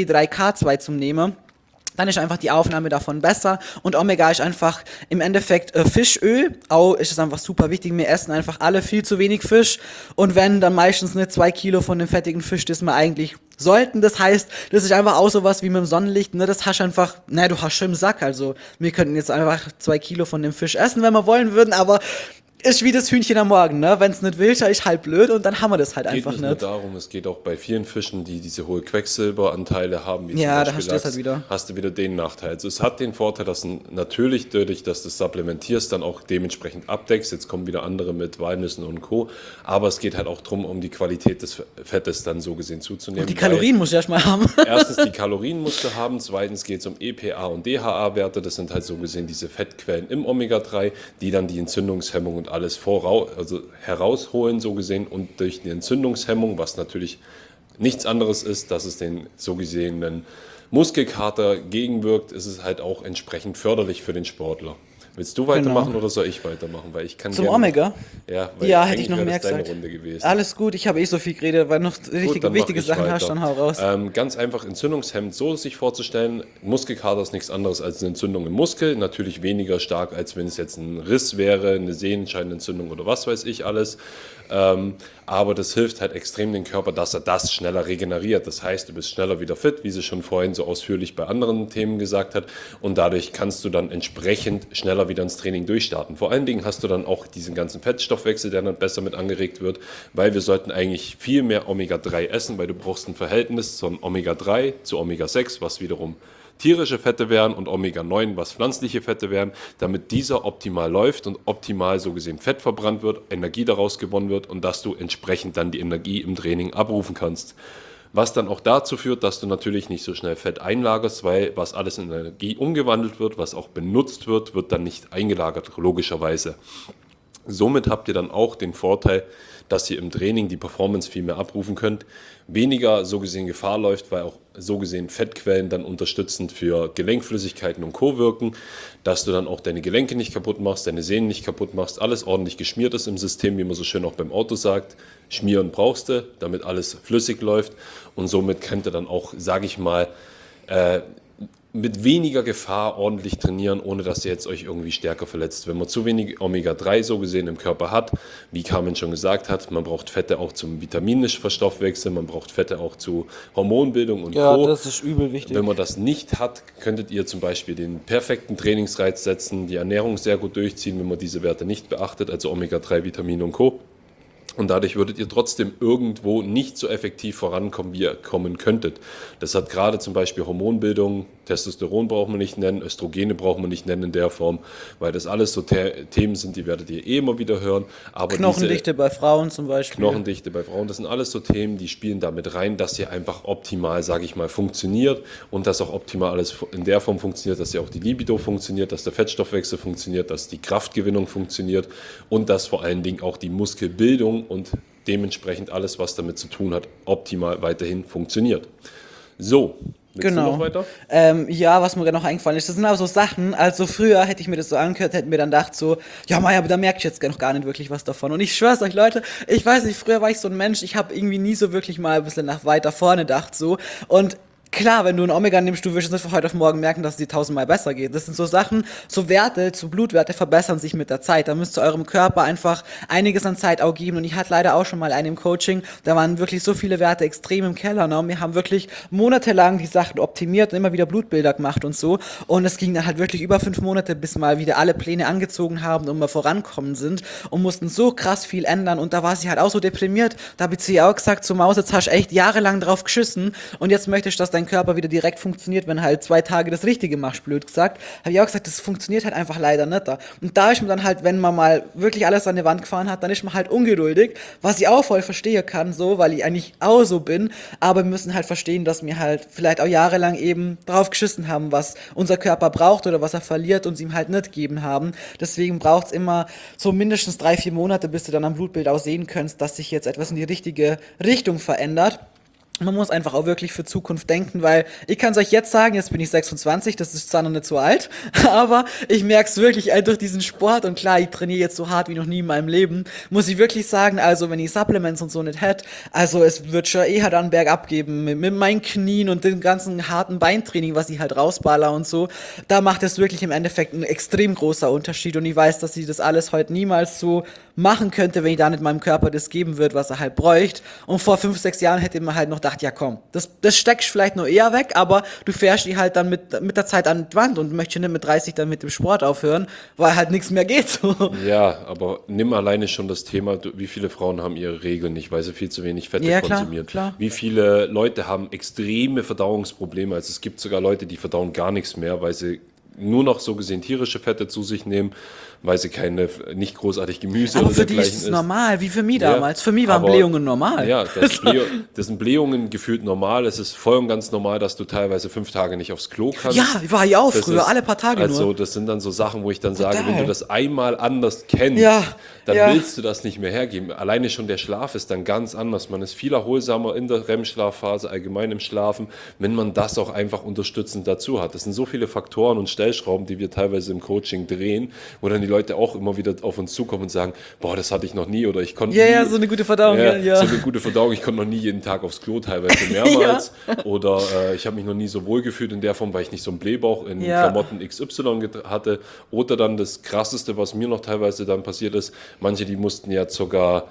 D3K2 zu nehmen. Dann ist einfach die Aufnahme davon besser und Omega ist einfach im Endeffekt Fischöl, auch ist es einfach super wichtig, wir essen einfach alle viel zu wenig Fisch und wenn, dann meistens nicht 2 Kilo von dem fettigen Fisch, das wir eigentlich sollten, das heißt, das ist einfach auch sowas wie mit dem Sonnenlicht, ne, das hast einfach, du hast schon im Sack, also wir könnten jetzt einfach 2 Kilo von dem Fisch essen, wenn wir wollen würden, aber ist wie das Hühnchen am Morgen, ne? Wenn es nicht will, dann ist halt blöd und dann haben wir das halt Geht einfach nicht nur nicht. darum, es geht auch bei vielen Fischen, die diese hohe Quecksilberanteile haben, wie Ja, da zum hast Beispiel du das Lachs, halt wieder. hast du wieder den Nachteil. Also es hat den Vorteil, dass natürlich dadurch, dass du es supplementierst, dann auch dementsprechend abdeckst. Jetzt kommen wieder andere mit Walnüssen und Co. Aber es geht halt auch darum, um die Qualität des Fettes dann so gesehen zuzunehmen. Die Kalorien muss ich erstmal haben. Erstens, die Kalorien musst du haben. Zweitens geht es um EPA und DHA-Werte. Das sind halt so gesehen diese Fettquellen im Omega-3, die dann die Entzündungshemmung und alles herausholen, so gesehen. Und durch die Entzündungshemmung, was natürlich nichts anderes ist, dass es den so gesehenen Muskelkater gegenwirkt, ist es halt auch entsprechend förderlich für den Sportler. Willst du weitermachen oder soll ich weitermachen? Weil ich kann Zum gerne Omega? Ja, weil Ja, hätte eigentlich ich noch wäre mehr das deine gesagt. Runde gewesen. Alles gut, ich habe so viel geredet, weil noch Gut, richtige, dann mach wichtige ich Sachen weiter. hast, dann hau raus. Ganz einfach entzündungshemmend so sich vorzustellen. Muskelkater ist nichts anderes als eine Entzündung im Muskel. Natürlich weniger stark, als wenn es jetzt ein Riss wäre, eine Sehenscheidenentzündung oder was weiß ich alles. Aber das hilft halt extrem dem Körper, dass er das schneller regeneriert. Das heißt, du bist schneller wieder fit, wie sie schon vorhin so ausführlich bei anderen Themen gesagt hat. Und dadurch kannst du dann entsprechend schneller wieder ins Training durchstarten. Vor allen Dingen hast du dann auch diesen ganzen Fettstoffwechsel, der dann besser mit angeregt wird, weil wir sollten eigentlich viel mehr Omega-3 essen, weil du brauchst ein Verhältnis von Omega-3 zu Omega-6, was wiederum tierische Fette wären und Omega-9, was pflanzliche Fette wären, damit dieser optimal läuft und optimal so gesehen Fett verbrannt wird, Energie daraus gewonnen wird und dass du entsprechend dann die Energie im Training abrufen kannst. Was dann auch dazu führt, dass du natürlich nicht so schnell Fett einlagerst, weil was alles in Energie umgewandelt wird, was auch benutzt wird, wird dann nicht eingelagert, logischerweise. Somit habt ihr dann auch den Vorteil, dass ihr im Training die Performance viel mehr abrufen könnt, weniger so gesehen Gefahr läuft, weil auch so gesehen Fettquellen dann unterstützend für Gelenkflüssigkeiten und Co. wirken, dass du dann auch deine Gelenke nicht kaputt machst, deine Sehnen nicht kaputt machst, alles ordentlich geschmiert ist im System, wie man so schön auch beim Auto sagt. Schmieren brauchst du, damit alles flüssig läuft und somit könnt ihr dann auch, sage ich mal, mit weniger Gefahr ordentlich trainieren, ohne dass ihr jetzt euch irgendwie stärker verletzt. Wenn man zu wenig Omega-3 so gesehen im Körper hat, wie Carmen schon gesagt hat, man braucht Fette auch zum Vitaminverstoffwechsel, man braucht Fette auch zu Hormonbildung und Ja, Co. das ist übel wichtig. Wenn man das nicht hat, könntet ihr zum Beispiel den perfekten Trainingsreiz setzen, die Ernährung sehr gut durchziehen, wenn man diese Werte nicht beachtet, also Omega-3, Vitamine und Co. Und dadurch würdet ihr trotzdem irgendwo nicht so effektiv vorankommen, wie ihr kommen könntet. Das hat gerade zum Beispiel Hormonbildung, Testosteron braucht man nicht nennen, Östrogene braucht man nicht nennen in der Form, weil das alles so Themen sind, die werdet ihr immer wieder hören. Aber Knochendichte bei Frauen zum Beispiel. Knochendichte bei Frauen, das sind alles so Themen, die spielen damit rein, dass ihr einfach optimal, sage ich mal, funktioniert und dass auch optimal alles in der Form funktioniert, dass ja auch die Libido funktioniert, dass der Fettstoffwechsel funktioniert, dass die Kraftgewinnung funktioniert und dass vor allen Dingen auch die Muskelbildung und dementsprechend alles, was damit zu tun hat, optimal weiterhin funktioniert. So, willst du noch weiter? Ja, was mir gerade noch eingefallen ist, das sind aber so Sachen, also früher hätte ich mir das so angehört, hätten mir dann gedacht so, ja Maya, aber da merke ich jetzt noch gar nicht wirklich was davon. Und ich schwör's euch, Leute, ich weiß nicht, früher war ich so ein Mensch, ich habe irgendwie nie so wirklich mal ein bisschen nach weiter vorne gedacht so und klar, wenn du ein Omega nimmst, du wirst es nicht von heute auf morgen merken, dass es dir 1000-mal besser geht. Das sind so Sachen, so Werte, so Blutwerte verbessern sich mit der Zeit. Da müsst ihr eurem Körper einfach einiges an Zeit auch geben. Und ich hatte leider auch schon mal einen im Coaching, da waren wirklich so viele Werte extrem im Keller. Ne? Und wir haben wirklich monatelang die Sachen optimiert und immer wieder Blutbilder gemacht und so. Und es ging dann halt wirklich über 5 Monate, bis mal wieder alle Pläne angezogen haben und wir vorankommen sind und mussten so krass viel ändern. Und da war sie halt auch so deprimiert. Da habe ich sie auch gesagt, so Maus, jetzt hast du echt jahrelang drauf geschissen und jetzt möchtest du, dass dein Körper wieder direkt funktioniert, wenn halt 2 Tage das Richtige machst, blöd gesagt. Habe ich auch gesagt, das funktioniert halt einfach leider nicht da. Und da ist man dann halt, wenn man mal wirklich alles an die Wand gefahren hat, dann ist man halt ungeduldig, was ich auch voll verstehen kann, so, weil ich eigentlich auch so bin, aber wir müssen halt verstehen, dass wir halt vielleicht auch jahrelang eben drauf geschissen haben, was unser Körper braucht oder was er verliert und es ihm halt nicht gegeben haben. Deswegen braucht es immer so mindestens 3-4 Monate, bis du dann am Blutbild auch sehen kannst, dass sich jetzt etwas in die richtige Richtung verändert. Man muss einfach auch wirklich für Zukunft denken, weil ich kann es euch jetzt sagen, jetzt bin ich 26, das ist zwar noch nicht so alt, aber ich merke es wirklich durch diesen Sport und klar, ich trainiere jetzt so hart wie noch nie in meinem Leben, muss ich wirklich sagen, also wenn ich Supplements und so nicht hätte, also es wird schon eher dann bergab geben mit meinen Knien und dem ganzen harten Beintraining, was ich halt rausballer und so, da macht es wirklich im Endeffekt einen extrem großer Unterschied und ich weiß, dass ich das alles heute niemals so machen könnte, wenn ich da nicht meinem Körper das geben würde, was er halt bräuchte. Und vor 5, 6 Jahren hätte man halt noch gedacht, ja komm, das steckst vielleicht nur eher weg, aber du fährst die halt dann mit der Zeit an die Wand und möchtest nicht mit 30 dann mit dem Sport aufhören, weil halt nichts mehr geht. So. Ja, aber nimm alleine schon das Thema, wie viele Frauen haben ihre Regeln nicht, weil sie viel zu wenig Fette Ja, klar, konsumieren. klar. Wie viele Leute haben extreme Verdauungsprobleme. Also es gibt sogar Leute, die verdauen gar nichts mehr, weil sie nur noch so gesehen tierische Fette zu sich nehmen, weil sie nicht großartig Gemüse Aber oder für die dergleichen ist es normal, wie für mich damals. Ja, Für mich waren aber- Blähungen normal. Ja, das sind Blähungen gefühlt normal. Es ist voll und ganz normal, dass du teilweise 5 Tage nicht aufs Klo kannst. Ja, war ich auch Das früher, ist- alle paar Tage also, nur. das sind dann so Sachen, wo ich dann sage, Total. wenn du das einmal anders kennst, Ja, dann ja. willst du das nicht mehr hergeben. Alleine schon der Schlaf ist dann ganz anders. Man ist viel erholsamer in der REM-Schlafphase, allgemein im Schlafen, wenn man das auch einfach unterstützend dazu hat. Das sind so viele Faktoren und Stellschrauben, die wir teilweise im Coaching drehen, wo dann die Leute auch immer wieder auf uns zukommen und sagen, boah, das hatte ich noch nie oder ich konnte Ja, nie. ja, so eine gute Verdauung, ja. So eine gute Verdauung. Ich konnte noch nie jeden Tag aufs Klo, teilweise mehrmals. Oder ich habe mich noch nie so wohl gefühlt in der Form, weil ich nicht so einen Blähbauch in Ja. Klamotten XY hatte. Oder dann das Krasseste, was mir noch teilweise dann passiert ist, manche, die mussten ja sogar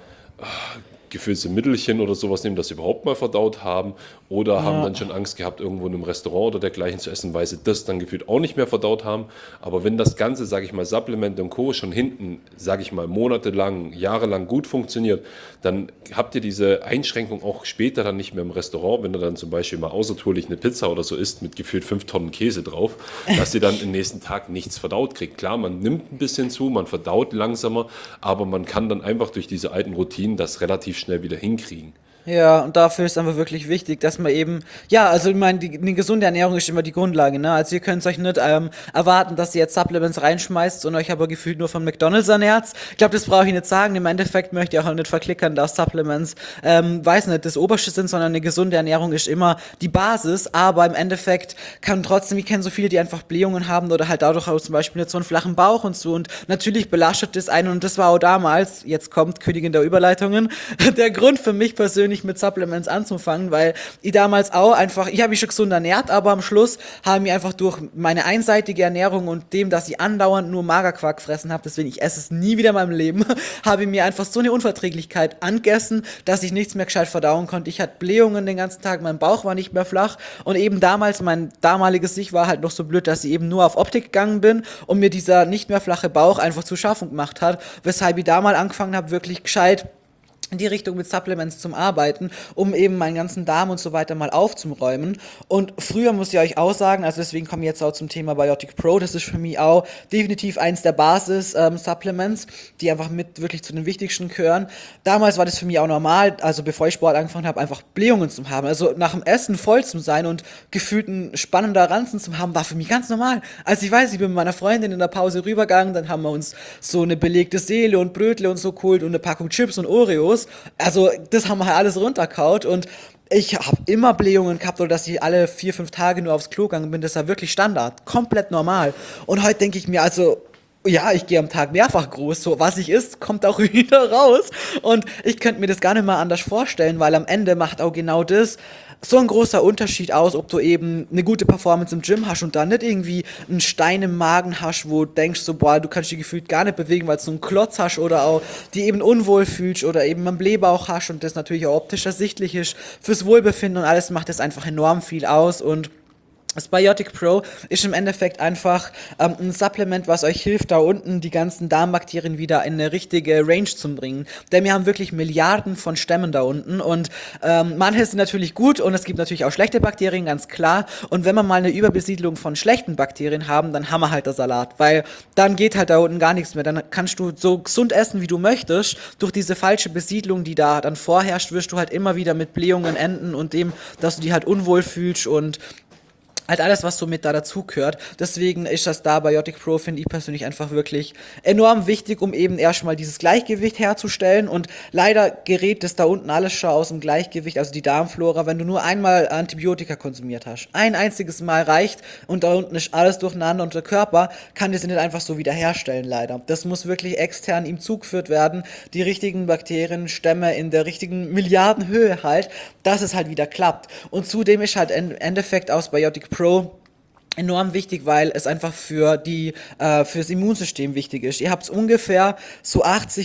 gefüllte Mittelchen oder sowas nehmen, das sie überhaupt mal verdaut haben. Oder haben dann schon Angst gehabt, irgendwo in einem Restaurant oder dergleichen zu essen, weil sie das dann gefühlt auch nicht mehr verdaut haben. Aber wenn das Ganze, sage ich mal, Supplement und Co. schon hinten, sage ich mal, monatelang, jahrelang gut funktioniert, dann habt ihr diese Einschränkung auch später dann nicht mehr im Restaurant, wenn ihr dann zum Beispiel mal außertourlich eine Pizza oder so isst mit gefühlt 5 Tonnen Käse drauf, dass ihr dann am nächsten Tag nichts verdaut kriegt. Klar, man nimmt ein bisschen zu, man verdaut langsamer, aber man kann dann einfach durch diese alten Routinen das relativ schnell wieder hinkriegen. Ja, und dafür ist einfach wirklich wichtig, dass man eben, ja, also ich meine, eine gesunde Ernährung ist immer die Grundlage, ne? Also ihr könnt euch nicht erwarten, dass ihr jetzt Supplements reinschmeißt und euch aber gefühlt nur von McDonalds ernährt. Ich glaube, das brauche ich nicht sagen. Im Endeffekt möchte ich auch nicht verklickern, dass Supplements, weiß nicht, das Oberste sind, sondern eine gesunde Ernährung ist immer die Basis, aber im Endeffekt kann trotzdem, ich kenne so viele, die einfach Blähungen haben oder halt dadurch auch zum Beispiel nicht so einen flachen Bauch und so und natürlich belastet das einen und das war auch damals, jetzt kommt Königin der Überleitungen, der Grund für mich persönlich mit Supplements anzufangen, weil ich damals auch einfach, ich habe mich schon gesund ernährt, aber am Schluss haben ich einfach durch meine einseitige Ernährung und dem, dass ich andauernd nur Magerquark gefressen habe, deswegen ich esse es nie wieder in meinem Leben, habe ich mir einfach so eine Unverträglichkeit angegessen, dass ich nichts mehr gescheit verdauen konnte. Ich hatte Blähungen den ganzen Tag, mein Bauch war nicht mehr flach und eben damals, mein damaliges Ich war halt noch so blöd, dass ich eben nur auf Optik gegangen bin und mir dieser nicht mehr flache Bauch einfach zu schaffen gemacht hat, weshalb ich da mal angefangen habe, wirklich gescheit in die Richtung mit Supplements zum Arbeiten, um eben meinen ganzen Darm und so weiter mal aufzuräumen. Und früher muss ich euch auch sagen, also deswegen komme ich jetzt auch zum Thema Biotic Pro, das ist für mich auch definitiv eins der Basis-Supplements, die einfach mit wirklich zu den wichtigsten gehören. Damals war das für mich auch normal, also bevor ich Sport angefangen habe, einfach Blähungen zu haben. Also nach dem Essen voll zu sein und gefühlt ein spannender Ranzen zu haben, war für mich ganz normal. Also ich weiß, ich bin mit meiner Freundin in der Pause rübergegangen, dann haben wir uns so eine belegte Seele und Brötle und so geholt und eine Packung Chips und Oreos. Also das haben wir halt alles runterkaut und ich habe immer Blähungen gehabt oder dass ich alle 4, 5 Tage nur aufs Klo gegangen bin. Das war wirklich Standard, komplett normal. Und heute denke ich mir, also ja, ich gehe am Tag mehrfach groß, so was ich isst, kommt auch wieder raus. Und ich könnte mir das gar nicht mal anders vorstellen, weil am Ende macht auch genau das so ein großer Unterschied aus, ob du eben eine gute Performance im Gym hast und dann nicht irgendwie einen Stein im Magen hast, wo du denkst so, boah, du kannst dich gefühlt gar nicht bewegen, weil du so einen Klotz hast oder auch die eben unwohl fühlst oder eben einen Blähbauch hast und das natürlich auch optisch ersichtlich ist fürs Wohlbefinden und alles macht das einfach enorm viel aus und das Biotic Pro ist im Endeffekt einfach ein Supplement, was euch hilft, da unten die ganzen Darmbakterien wieder in eine richtige Range zu bringen. Denn wir haben wirklich Milliarden von Stämmen da unten und manche sind natürlich gut und es gibt natürlich auch schlechte Bakterien, ganz klar. Und wenn wir mal eine Überbesiedlung von schlechten Bakterien haben, dann haben wir halt das Salat, weil dann geht halt da unten gar nichts mehr. Dann kannst du so gesund essen, wie du möchtest. Durch diese falsche Besiedlung, die da dann vorherrscht, wirst du halt immer wieder mit Blähungen enden und dem, dass du dich halt unwohl fühlst und halt alles, was so mit da dazugehört. Deswegen ist das da Biotic Pro, finde ich persönlich einfach wirklich enorm wichtig, um eben erstmal dieses Gleichgewicht herzustellen. Und leider gerät das da unten alles schon aus dem Gleichgewicht, also die Darmflora, wenn du nur einmal Antibiotika konsumiert hast. Ein einziges Mal reicht und da unten ist alles durcheinander und der Körper kann das nicht einfach so wiederherstellen, leider. Das muss wirklich extern ihm zugeführt werden, die richtigen Bakterienstämme in der richtigen Milliardenhöhe halt, dass es halt wieder klappt. Und zudem ist halt im Endeffekt aus Biotic Pro enorm wichtig, weil es einfach fürs Immunsystem wichtig ist. Ihr habt ungefähr so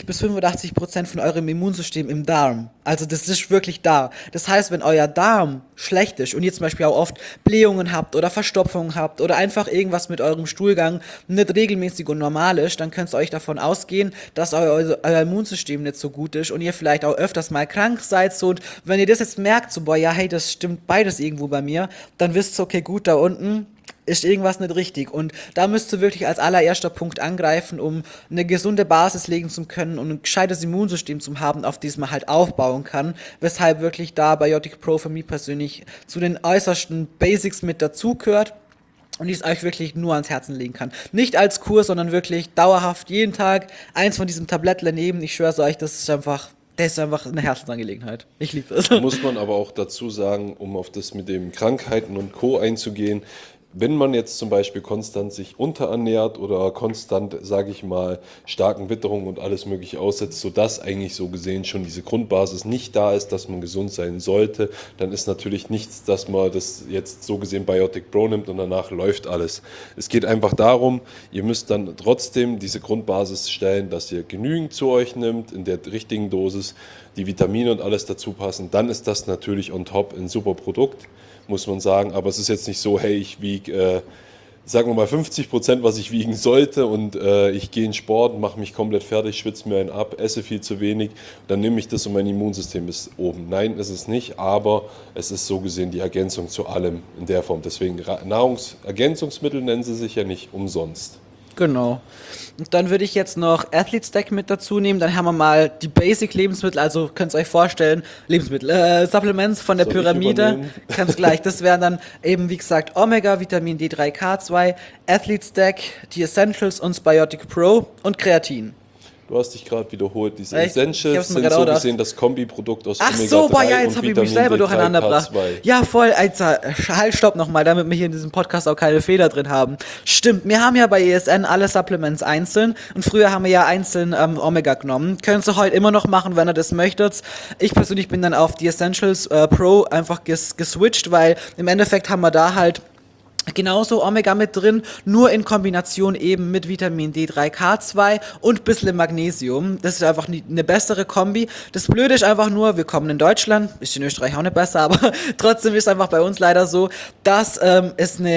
80-85% von eurem Immunsystem im Darm. Also das ist wirklich da. Das heißt, wenn euer Darm schlecht ist und ihr zum Beispiel auch oft Blähungen habt oder Verstopfungen habt oder einfach irgendwas mit eurem Stuhlgang nicht regelmäßig und normal ist, dann könnt ihr euch davon ausgehen, dass euer Immunsystem nicht so gut ist und ihr vielleicht auch öfters mal krank seid. So, und wenn ihr das jetzt merkt, so, boah, ja, hey, das stimmt beides irgendwo bei mir, dann wisst ihr, okay, gut, da unten ist irgendwas nicht richtig. Und da müsst ihr wirklich als allererster Punkt angreifen, um eine gesunde Basis legen zu können und ein gescheites Immunsystem zu haben, auf das man halt aufbauen kann. Weshalb wirklich da Biotic Pro für mich persönlich zu den äußersten Basics mit dazugehört. Und die es euch wirklich nur ans Herzen legen kann. Nicht als Kur, sondern wirklich dauerhaft jeden Tag eins von diesem Tablettle nehmen. Ich schwöre euch, das ist einfach eine Herzensangelegenheit. Ich liebe es. Muss man aber auch dazu sagen, um auf das mit den Krankheiten und Co. einzugehen, wenn man jetzt zum Beispiel konstant sich unterernährt oder konstant, sage ich mal, starken Witterungen und alles mögliche aussetzt, sodass eigentlich so gesehen schon diese Grundbasis nicht da ist, dass man gesund sein sollte, dann ist natürlich nichts, dass man das jetzt so gesehen Biotic Pro nimmt und danach läuft alles. Es geht einfach darum, ihr müsst dann trotzdem diese Grundbasis stellen, dass ihr genügend zu euch nimmt, in der richtigen Dosis, die Vitamine und alles dazu passen. Dann ist das natürlich on top ein super Produkt, muss man sagen, aber es ist jetzt nicht so, hey, ich wiege, sagen wir mal 50%, was ich wiegen sollte und ich gehe in Sport, mache mich komplett fertig, schwitze mir einen ab, esse viel zu wenig, dann nehme ich das und mein Immunsystem ist oben. Nein, ist es nicht, aber es ist so gesehen die Ergänzung zu allem in der Form. Deswegen Nahrungsergänzungsmittel nennen sie sich ja nicht umsonst. Genau. Und dann würde ich jetzt noch Athlete Stack mit dazu nehmen. Dann haben wir mal die Basic-Lebensmittel, also könnt ihr euch vorstellen, Supplements von der Soll ich Pyramide. übernehmen? Ganz gleich. Das wären dann eben, wie gesagt, Omega, Vitamin D3, K2, Athlete Stack, die Essentials und Biotic Pro und Kreatin. Du hast dich gerade wiederholt. Diese Echt? Ich Essentials hab's mir sind gerade so auch gedacht. gesehen das Kombiprodukt aus Ach Omega-3 so, boah, ja, jetzt und habe ich Vitamin mich selber D3, durcheinander gebracht. K2. Ja, voll, Alter, halt, stopp nochmal, damit wir hier in diesem Podcast auch keine Fehler drin haben. Stimmt, wir haben ja bei ESN alle Supplements einzeln und früher haben wir ja einzeln Omega genommen. Könnt ihr heute immer noch machen, wenn ihr das möchtet. Ich persönlich bin dann auf die Essentials Pro einfach geswitcht, weil im Endeffekt haben wir da halt genauso Omega mit drin, nur in Kombination eben mit Vitamin D3, K2 und bisschen Magnesium. Das ist einfach eine bessere Kombi. Das Blöde ist einfach nur, wir kommen in Deutschland, ist in Österreich auch nicht besser, aber trotzdem ist es einfach bei uns leider so, dass es so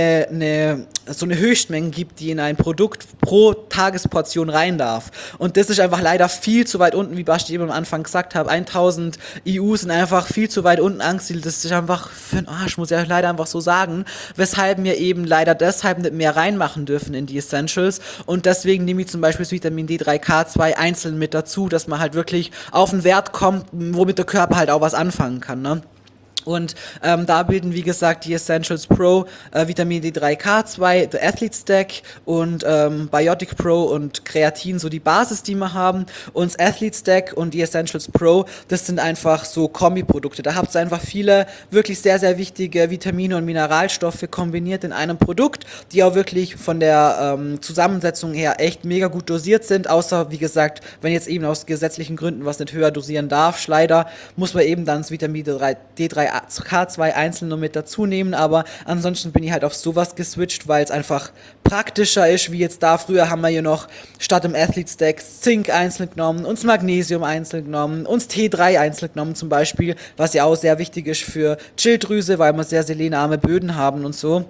eine Höchstmenge gibt, die in ein Produkt pro Tagesportion rein darf. Und das ist einfach leider viel zu weit unten, wie Basti eben am Anfang gesagt hat. 1000 EU sind einfach viel zu weit unten angesiedelt. Das ist einfach für den Arsch, muss ich leider einfach so sagen. Weshalb wir eben leider deshalb nicht mehr reinmachen dürfen in die Essentials. Und deswegen nehme ich zum Beispiel das Vitamin D3, K2 einzeln mit dazu, dass man halt wirklich auf einen Wert kommt, womit der Körper halt auch was anfangen kann, ne? Und da bilden, wie gesagt, die Essentials Pro, Vitamin D3, K2, The Athlete Stack und Biotic Pro und Kreatin, so die Basis, die wir haben. Und das Athlete Stack und die Essentials Pro, das sind einfach so Kombiprodukte. Da habt ihr einfach viele wirklich sehr, sehr wichtige Vitamine und Mineralstoffe kombiniert in einem Produkt, die auch wirklich von der Zusammensetzung her echt mega gut dosiert sind. Außer, wie gesagt, wenn jetzt eben aus gesetzlichen Gründen was nicht höher dosieren darf, leider, muss man eben dann das Vitamin D3 K2 einzeln nur mit dazu nehmen, aber ansonsten bin ich halt auf sowas geswitcht, weil es einfach praktischer ist, wie jetzt da. Früher haben wir hier noch statt im Athlete Stack Zink einzeln genommen, uns Magnesium einzeln genommen, uns T3 einzeln genommen zum Beispiel, was ja auch sehr wichtig ist für Schilddrüse, weil wir sehr selenarme Böden haben und so.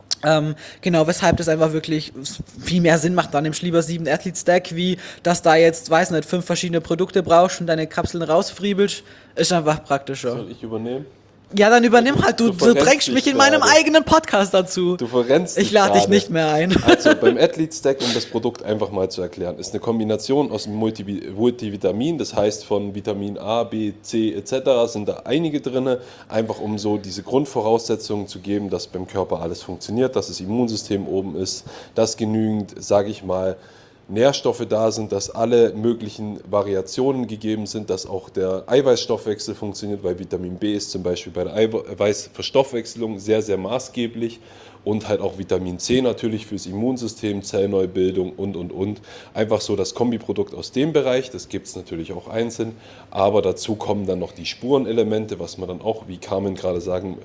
Genau, weshalb das einfach wirklich viel mehr Sinn macht, dann nimmst du lieber 7 Athlete Stack, wie dass da jetzt, weiß nicht, 5 verschiedene Produkte brauchst und deine Kapseln rausfriebelst, ist einfach praktischer. Soll ich übernehmen? Ja, dann übernimm halt, du drängst mich in meinem eigenen Podcast dazu. Du verrennst dich. Ich lade dich nicht mehr ein. Also beim Athlete Stack, um das Produkt einfach mal zu erklären, ist eine Kombination aus einem Multivitamin, das heißt von Vitamin A, B, C etc. sind da einige drin, einfach um so diese Grundvoraussetzungen zu geben, dass beim Körper alles funktioniert, dass das Immunsystem oben ist, dass genügend, sage ich mal, Nährstoffe da sind, dass alle möglichen Variationen gegeben sind, dass auch der Eiweißstoffwechsel funktioniert, weil Vitamin B ist zum Beispiel bei der Eiweißverstoffwechselung sehr, sehr maßgeblich und halt auch Vitamin C natürlich fürs Immunsystem, Zellneubildung und. Einfach so das Kombiprodukt aus dem Bereich, das gibt es natürlich auch einzeln, aber dazu kommen dann noch die Spurenelemente, was man dann auch, wie Carmen gerade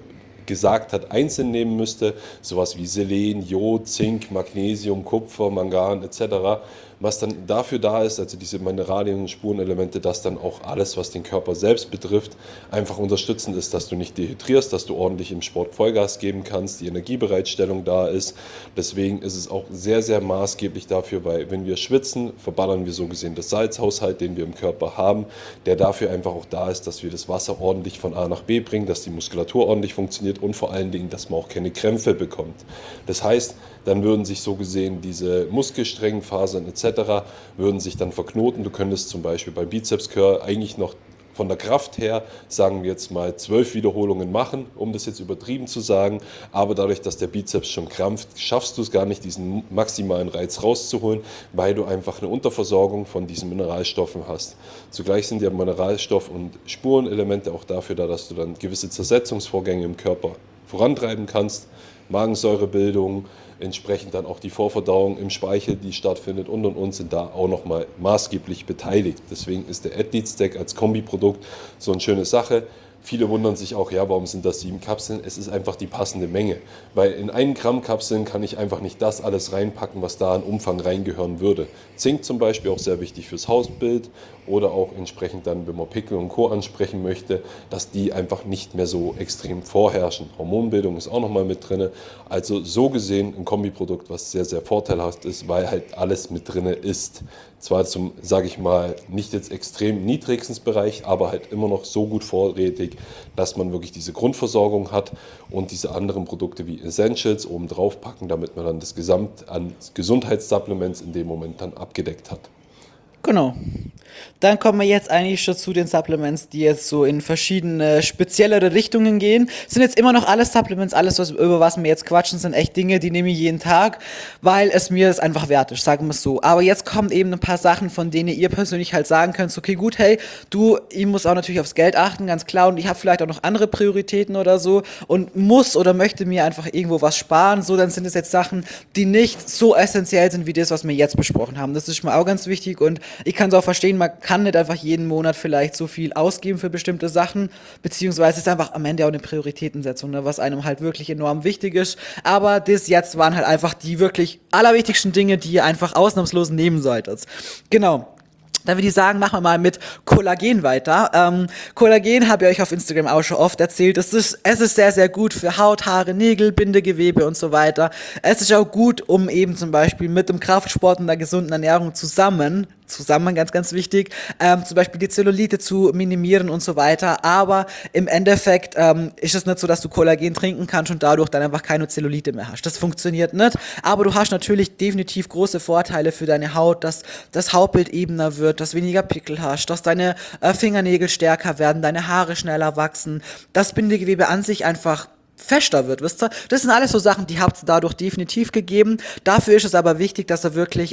gesagt hat, einzeln nehmen müsste, sowas wie Selen, Jod, Zink, Magnesium, Kupfer, Mangan etc., was dann dafür da ist, also diese Mineralien und Spurenelemente, dass dann auch alles, was den Körper selbst betrifft, einfach unterstützend ist, dass du nicht dehydrierst, dass du ordentlich im Sport Vollgas geben kannst, die Energiebereitstellung da ist. Deswegen ist es auch sehr, sehr maßgeblich dafür, weil wenn wir schwitzen, verballern wir so gesehen das Salzhaushalt, den wir im Körper haben, der dafür einfach auch da ist, dass wir das Wasser ordentlich von A nach B bringen, dass die Muskulatur ordentlich funktioniert und vor allen Dingen, dass man auch keine Krämpfe bekommt. Das heißt, dann würden sich so gesehen diese Muskelsträngenfasern etc. würden sich dann verknoten. Du könntest zum Beispiel bei Bizeps Curl eigentlich noch von der Kraft her, sagen wir jetzt mal 12 Wiederholungen machen, um das jetzt übertrieben zu sagen, aber dadurch, dass der Bizeps schon krampft, schaffst du es gar nicht, diesen maximalen Reiz rauszuholen, weil du einfach eine Unterversorgung von diesen Mineralstoffen hast. Zugleich sind ja Mineralstoff- und Spurenelemente auch dafür da, dass du dann gewisse Zersetzungsvorgänge im Körper vorantreiben kannst, Magensäurebildung, entsprechend dann auch die Vorverdauung im Speichel, die stattfindet und sind da auch nochmal maßgeblich beteiligt. Deswegen ist der Athlete Stack als Kombiprodukt so eine schöne Sache. Viele wundern sich auch, ja, warum sind das 7 Kapseln? Es ist einfach die passende Menge, weil in 1 Gramm Kapseln kann ich einfach nicht das alles reinpacken, was da an Umfang reingehören würde. Zink zum Beispiel auch sehr wichtig fürs Hautbild oder auch entsprechend dann, wenn man Pickel und Co. ansprechen möchte, dass die einfach nicht mehr so extrem vorherrschen. Hormonbildung ist auch nochmal mit drin. Also so gesehen ein Kombiprodukt, was sehr, sehr vorteilhaft ist, weil halt alles mit drin ist. Zwar zum, sage ich mal, nicht jetzt extrem niedrigsten Bereich, aber halt immer noch so gut vorrätig, dass man wirklich diese Grundversorgung hat und diese anderen Produkte wie Essentials oben drauf packen, damit man dann das Gesamt an Gesundheitssupplements in dem Moment dann abgedeckt hat. Genau. Dann kommen wir jetzt eigentlich schon zu den Supplements, die jetzt so in verschiedene speziellere Richtungen gehen. Sind jetzt immer noch alles Supplements, alles, über was wir jetzt quatschen, sind echt Dinge, die nehme ich jeden Tag, weil es mir das einfach wert ist, sagen wir es so. Aber jetzt kommen eben ein paar Sachen, von denen ihr persönlich halt sagen könnt, okay, gut, hey, ich muss auch natürlich aufs Geld achten, ganz klar, und ich habe vielleicht auch noch andere Prioritäten oder so und muss oder möchte mir einfach irgendwo was sparen, so, dann sind es jetzt Sachen, die nicht so essentiell sind wie das, was wir jetzt besprochen haben. Das ist mir auch ganz wichtig und ich kann es auch verstehen, man kann nicht einfach jeden Monat vielleicht so viel ausgeben für bestimmte Sachen, beziehungsweise es ist einfach am Ende auch eine Prioritätensetzung, ne, was einem halt wirklich enorm wichtig ist. Aber das jetzt waren halt einfach die wirklich allerwichtigsten Dinge, die ihr einfach ausnahmslos nehmen solltet. Genau. Dann würde ich sagen, machen wir mal mit Kollagen weiter. Kollagen habe ich euch auf Instagram auch schon oft erzählt. Es ist sehr, sehr gut für Haut, Haare, Nägel, Bindegewebe und so weiter. Es ist auch gut, um eben zum Beispiel mit dem Kraftsport und der gesunden Ernährung zusammen, ganz, ganz wichtig, zum Beispiel die Zellulite zu minimieren und so weiter. Aber im Endeffekt ist es nicht so, dass du Kollagen trinken kannst und dadurch dann einfach keine Zellulite mehr hast. Das funktioniert nicht. Aber du hast natürlich definitiv große Vorteile für deine Haut, dass das Hautbild ebener wird, dass weniger Pickel hast, dass deine Fingernägel stärker werden, deine Haare schneller wachsen, das Bindegewebe an sich einfach fester wird, wisst ihr? Das sind alles so Sachen, die habt ihr dadurch definitiv gegeben. Dafür ist es aber wichtig, dass ihr wirklich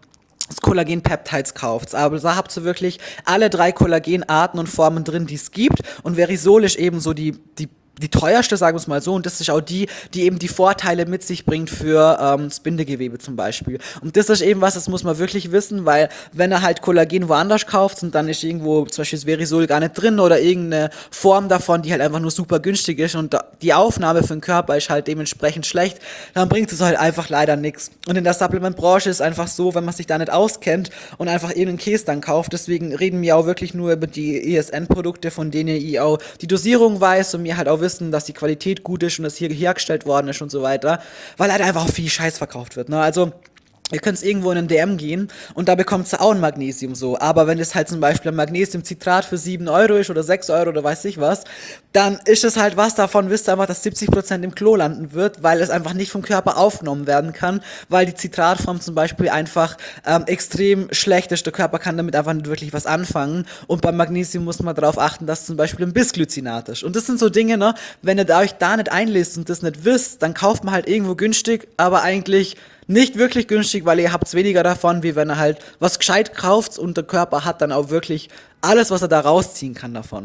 das Kollagen-Peptides kauft. Aber da habt ihr wirklich alle 3 Kollagenarten und Formen drin, die es gibt. Und Verisol ist eben so die teuerste, sagen wir es mal so, und das ist auch die eben die Vorteile mit sich bringt für das Bindegewebe zum Beispiel. Und das ist eben was, das muss man wirklich wissen, weil wenn er halt Kollagen woanders kauft und dann ist irgendwo zum Beispiel das Verisol gar nicht drin oder irgendeine Form davon, die halt einfach nur super günstig ist und die Aufnahme für den Körper ist halt dementsprechend schlecht, dann bringt es halt einfach leider nichts. Und in der Supplementbranche ist einfach so, wenn man sich da nicht auskennt und einfach irgendeinen Käse dann kauft, deswegen reden wir auch wirklich nur über die ESN-Produkte, von denen ich auch die Dosierung weiß und mir halt auch wissen, dass die Qualität gut ist und dass hier hergestellt worden ist und so weiter, weil halt einfach auch viel Scheiß verkauft wird, ne? Also ihr könnt irgendwo in einen DM gehen und da bekommt ihr auch ein Magnesium so. Aber wenn es halt zum Beispiel ein Magnesiumcitrat für 7 Euro ist oder 6 Euro oder weiß ich was, dann ist es halt was davon, wisst ihr einfach, dass 70% im Klo landen wird, weil es einfach nicht vom Körper aufgenommen werden kann, weil die Zitratform zum Beispiel einfach extrem schlecht ist. Der Körper kann damit einfach nicht wirklich was anfangen. Und beim Magnesium muss man darauf achten, dass zum Beispiel ein Bisglycinat ist. Und das sind so Dinge, ne, wenn ihr euch da nicht einlest und das nicht wisst, dann kauft man halt irgendwo günstig, aber eigentlich nicht wirklich günstig, weil ihr habt weniger davon, wie wenn ihr halt was gescheit kauft und der Körper hat dann auch wirklich alles, was er da rausziehen kann davon.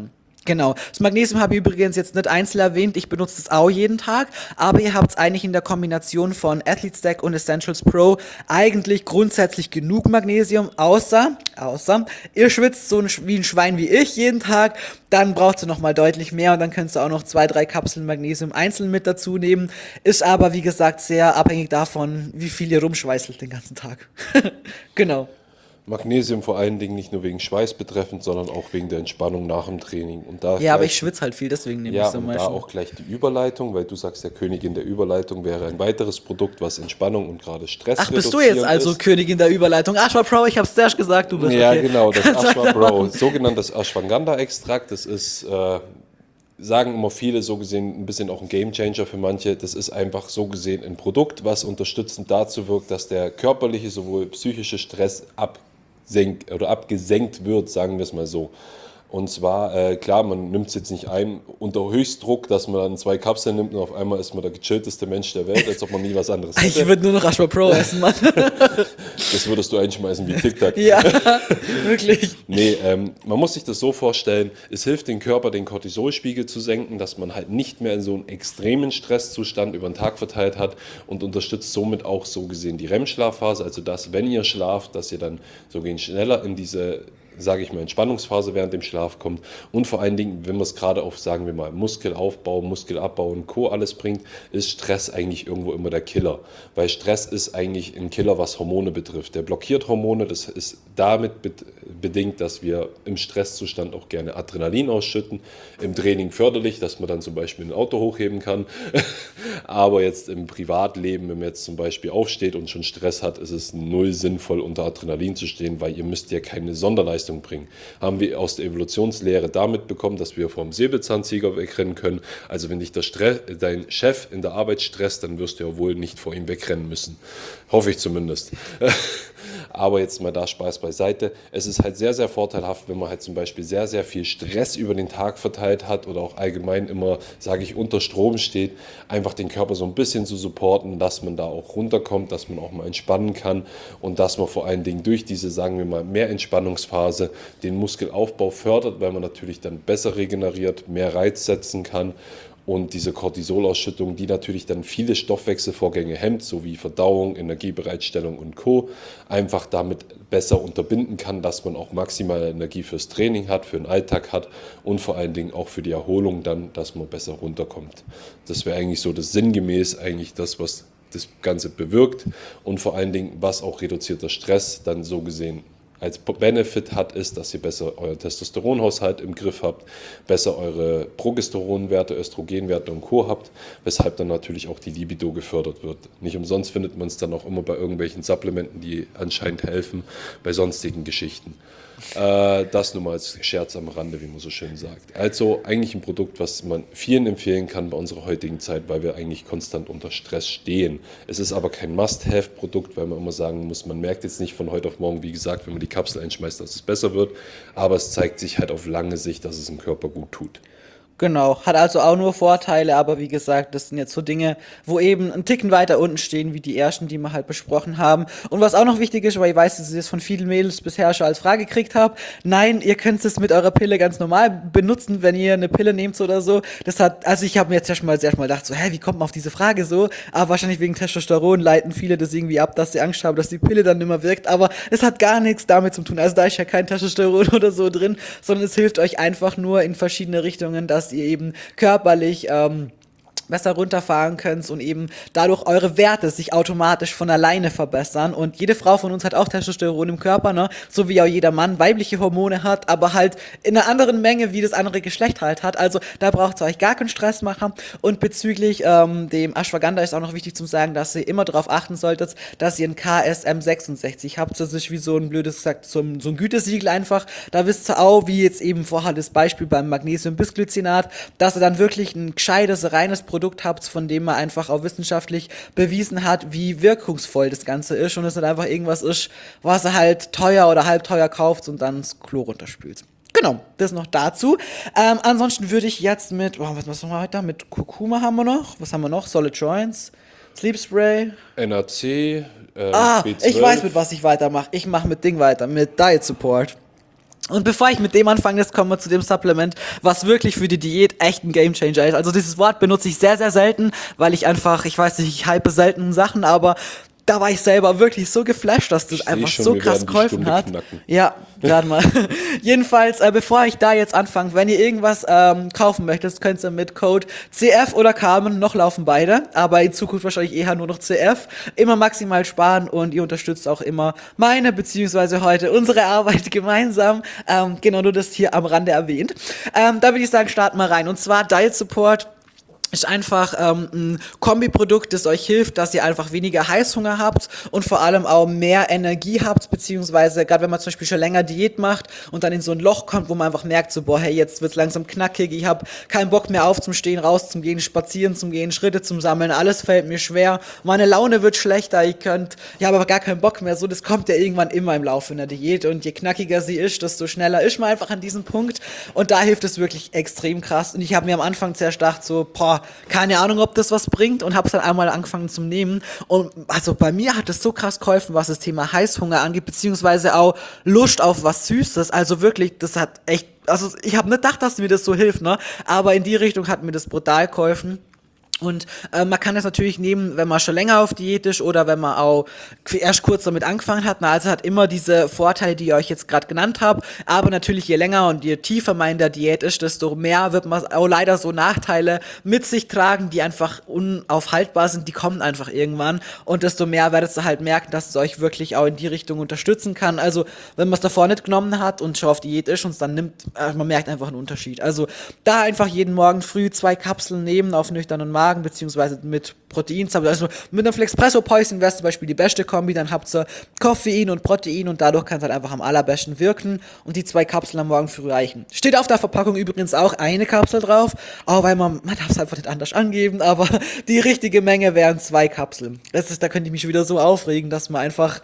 Genau. Das Magnesium habe ich übrigens jetzt nicht einzeln erwähnt. Ich benutze es auch jeden Tag. Aber ihr habt es eigentlich in der Kombination von Athlete Stack und Essentials Pro eigentlich grundsätzlich genug Magnesium. Außer, ihr schwitzt so wie ein Schwein wie ich jeden Tag. Dann braucht ihr nochmal deutlich mehr und dann könnt ihr auch noch 2, 3 Kapseln Magnesium einzeln mit dazu nehmen. Ist aber, wie gesagt, sehr abhängig davon, wie viel ihr rumschweißelt den ganzen Tag. Genau. Magnesium vor allen Dingen nicht nur wegen Schweiß betreffend, sondern auch wegen der Entspannung nach dem Training. Und da Ja, aber gleich- ich schwitze halt viel, deswegen nehme ich Ja, es am und da meisten. auch gleich die Überleitung, weil du sagst, der Königin der Überleitung wäre ein weiteres Produkt, was Entspannung und gerade Stress Ach, bist du jetzt reduzierend also ist. Königin der Überleitung? Ashwa Pro, ich hab's zuerst gesagt, du bist Ja, okay. genau, das Kannst Ashwa Bro, weitermachen. sogenanntes Ashwagandha-Extrakt, das ist, sagen immer viele, so gesehen ein bisschen auch ein Gamechanger für manche. Das ist einfach so gesehen ein Produkt, was unterstützend dazu wirkt, dass der körperliche sowohl psychische Stress abgesenkt wird, sagen wir es mal so. Und zwar, klar, man nimmt es jetzt nicht ein unter Höchstdruck, dass man dann 2 Kapseln nimmt und auf einmal ist man der gechillteste Mensch der Welt, als ob man nie was anderes Ich hätte. würde nur noch Ashwa Pro essen, Mann. Das würdest du einschmeißen wie TikTok. Ja, wirklich. Nee, man muss sich das so vorstellen, es hilft dem Körper, den Cortisolspiegel zu senken, dass man halt nicht mehr in so einen extremen Stresszustand über den Tag verteilt hat und unterstützt somit auch so gesehen die REM-Schlafphase, also dass, wenn ihr schlaft, dass ihr dann so gehen schneller in diese, sage ich mal, Entspannungsphase während dem Schlaf kommt und vor allen Dingen, wenn man es gerade auf, sagen wir mal, Muskelaufbau, Muskelabbau und Co. alles bringt, ist Stress eigentlich irgendwo immer der Killer, weil Stress ist eigentlich ein Killer, was Hormone betrifft. Der blockiert Hormone, das ist damit bedingt, dass wir im Stresszustand auch gerne Adrenalin ausschütten, im Training förderlich, dass man dann zum Beispiel ein Auto hochheben kann, aber jetzt im Privatleben, wenn man jetzt zum Beispiel aufsteht und schon Stress hat, ist es null sinnvoll, unter Adrenalin zu stehen, weil ihr müsst ja keine Sonderleistung bringen. Haben wir aus der Evolutionslehre damit bekommen, dass wir vom Säbelzahntiger wegrennen können. Also wenn dich dein Chef in der Arbeit stresst, dann wirst du ja wohl nicht vor ihm wegrennen müssen. Hoffe ich zumindest. Aber jetzt mal da Spaß beiseite. Es ist halt sehr, sehr vorteilhaft, wenn man halt zum Beispiel sehr, sehr viel Stress über den Tag verteilt hat oder auch allgemein immer, sage ich, unter Strom steht, einfach den Körper so ein bisschen zu supporten, dass man da auch runterkommt, dass man auch mal entspannen kann und dass man vor allen Dingen durch diese, sagen wir mal, mehr Entspannungsphase den Muskelaufbau fördert, weil man natürlich dann besser regeneriert, mehr Reiz setzen kann. Und diese Cortisolausschüttung, die natürlich dann viele Stoffwechselvorgänge hemmt, sowie Verdauung, Energiebereitstellung und Co., einfach damit besser unterbinden kann, dass man auch maximale Energie fürs Training hat, für den Alltag hat und vor allen Dingen auch für die Erholung dann, dass man besser runterkommt. Das wäre eigentlich so das sinngemäß eigentlich das, was das Ganze bewirkt und vor allen Dingen, was auch reduzierter Stress dann so gesehen als Benefit hat, ist, dass ihr besser euer Testosteronhaushalt im Griff habt, besser eure Progesteronwerte, Östrogenwerte und Co. habt, weshalb dann natürlich auch die Libido gefördert wird. Nicht umsonst findet man es dann auch immer bei irgendwelchen Supplementen, die anscheinend helfen, bei sonstigen Geschichten. Das nur mal als Scherz am Rande, wie man so schön sagt. Also eigentlich ein Produkt, was man vielen empfehlen kann bei unserer heutigen Zeit, weil wir eigentlich konstant unter Stress stehen. Es ist aber kein Must-Have-Produkt, weil man immer sagen muss, man merkt jetzt nicht von heute auf morgen, wie gesagt, wenn man die Kapsel einschmeißt, dass es besser wird, aber es zeigt sich halt auf lange Sicht, dass es dem Körper gut tut. Genau, hat also auch nur Vorteile, aber wie gesagt, das sind jetzt so Dinge, wo eben ein Ticken weiter unten stehen, wie die ersten, die wir halt besprochen haben. Und was auch noch wichtig ist, weil ich weiß, dass ich das von vielen Mädels bisher schon als Frage gekriegt habe, nein, ihr könnt es mit eurer Pille ganz normal benutzen, wenn ihr eine Pille nehmt oder so. Das hat, also ich habe mir jetzt erstmal gedacht, so, wie kommt man auf diese Frage so? Aber wahrscheinlich wegen Testosteron leiten viele das irgendwie ab, dass sie Angst haben, dass die Pille dann nicht mehr wirkt. Aber es hat gar nichts damit zu tun. Also da ist ja kein Testosteron oder so drin, sondern es hilft euch einfach nur in verschiedene Richtungen, dass ihr eben körperlich besser runterfahren könnt und eben dadurch eure Werte sich automatisch von alleine verbessern. Und jede Frau von uns hat auch Testosteron im Körper, ne? So wie auch jeder Mann weibliche Hormone hat, aber halt in einer anderen Menge, wie das andere Geschlecht halt hat. Also da braucht ihr euch gar keinen Stress machen. Und bezüglich dem Ashwagandha ist auch noch wichtig zu sagen, dass ihr immer darauf achten solltet, dass ihr ein KSM 66 habt. Das ist wie so ein blödes gesagt, so ein Gütesiegel einfach. Da wisst ihr auch, wie jetzt eben vorher das Beispiel beim Magnesium-Bisglycinat, dass ihr dann wirklich ein gescheites, reines Produkt habt, von dem man einfach auch wissenschaftlich bewiesen hat, wie wirkungsvoll das Ganze ist und es nicht einfach irgendwas ist, was ihr halt teuer oder halb teuer kauft und dann das Klo runterspült. Genau, das noch dazu. Ansonsten würde ich jetzt mit, was machen wir weiter? Mit Kurkuma haben wir noch. Was haben wir noch? Solid Joints, Sleep Spray. NAC, B12. Ich weiß, mit was ich weitermache. Ich mache mit Ding weiter, mit Diet Support. Und bevor ich mit dem anfange, jetzt kommen wir zu dem Supplement, was wirklich für die Diät echt ein Gamechanger ist. Also dieses Wort benutze ich sehr, sehr selten, weil ich einfach, ich weiß nicht, ich hype selten Sachen, aber da war ich selber wirklich so geflasht, dass das einfach schon, so wir krass werden die geholfen Stunde hat. knacken. Ja, gerade mal. Jedenfalls, bevor ich da jetzt anfange, wenn ihr irgendwas kaufen möchtet, könnt ihr mit Code CF oder Carmen, noch laufen beide, aber in Zukunft wahrscheinlich eher nur noch CF, immer maximal sparen und ihr unterstützt auch immer meine, beziehungsweise heute unsere Arbeit gemeinsam. Genau, nur das hier am Rande erwähnt. Da würde ich sagen, starten wir rein. Und zwar Diet Support ist einfach ein Kombiprodukt, das euch hilft, dass ihr einfach weniger Heißhunger habt und vor allem auch mehr Energie habt, beziehungsweise gerade wenn man zum Beispiel schon länger Diät macht und dann in so ein Loch kommt, wo man einfach merkt, so boah, hey, jetzt wird's langsam knackig, ich habe keinen Bock mehr aufzustehen, rauszugehen, spazieren zu gehen, Schritte zum Sammeln, alles fällt mir schwer, meine Laune wird schlechter, ich habe aber gar keinen Bock mehr, so, das kommt ja irgendwann immer im Laufe einer Diät und je knackiger sie ist, desto schneller ist man einfach an diesem Punkt und da hilft es wirklich extrem krass und ich habe mir am Anfang zuerst gedacht, so, boah, keine Ahnung, ob das was bringt und habe es dann einmal angefangen zum Nehmen und also bei mir hat es so krass geholfen, was das Thema Heißhunger angeht, beziehungsweise auch Lust auf was Süßes, also wirklich, das hat echt, also ich habe nicht gedacht, dass mir das so hilft, ne, aber in die Richtung hat mir das brutal geholfen. Und man kann das natürlich nehmen, wenn man schon länger auf Diät ist oder wenn man auch erst kurz damit angefangen hat. Also hat immer diese Vorteile, die ich euch jetzt gerade genannt habe. Aber natürlich, je länger und je tiefer man in der Diät ist, desto mehr wird man auch leider so Nachteile mit sich tragen, die einfach unaufhaltbar sind. Die kommen einfach irgendwann. Und desto mehr werdet ihr halt merken, dass es euch wirklich auch in die Richtung unterstützen kann. Also wenn man es davor nicht genommen hat und schon auf Diät ist und es dann nimmt, man merkt einfach einen Unterschied. Also da einfach jeden Morgen früh 2 Kapseln nehmen auf nüchternen Magen, beziehungsweise mit Protein, also mit einem Flexpresso-Päuschen wäre zum Beispiel die beste Kombi, dann habt ihr Koffein und Protein und dadurch kann es halt einfach am allerbesten wirken und die 2 Kapseln am Morgen früh reichen. Steht auf der Verpackung übrigens auch eine Kapsel drauf, auch weil man darf es einfach nicht anders angeben, aber die richtige Menge wären 2 Kapseln. Da könnte ich mich schon wieder so aufregen, dass man einfach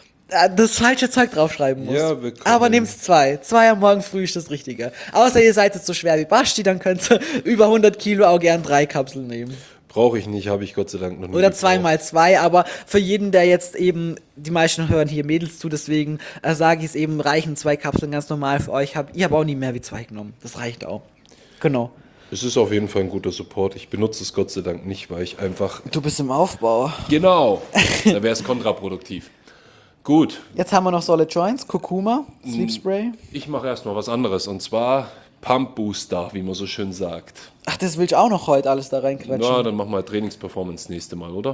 das falsche Zeug draufschreiben muss. Ja, aber nehmt's 2. 2 am Morgen früh ist das Richtige. Außer ihr seid jetzt so schwer wie Basti, dann könnt ihr über 100 Kilo auch gern 3 Kapseln nehmen. Brauche ich nicht, habe ich Gott sei Dank noch nie. Oder 2x2, aber für jeden, der jetzt eben, die meisten hören hier Mädels zu, deswegen sage ich es eben, reichen 2 Kapseln ganz normal für euch. Ich habe auch nie mehr wie 2 genommen. Das reicht auch. Genau. Es ist auf jeden Fall ein guter Support. Ich benutze es Gott sei Dank nicht, weil ich einfach... Du bist im Aufbau. Genau, da wäre es kontraproduktiv. Gut. Jetzt haben wir noch Solid Joints, Kurkuma, Sleep Spray. Ich mache erstmal was anderes und zwar Pump Booster, wie man so schön sagt. Ach, das will ich auch noch heute alles da reinquetschen. Na, dann machen wir Trainingsperformance nächste Mal, oder?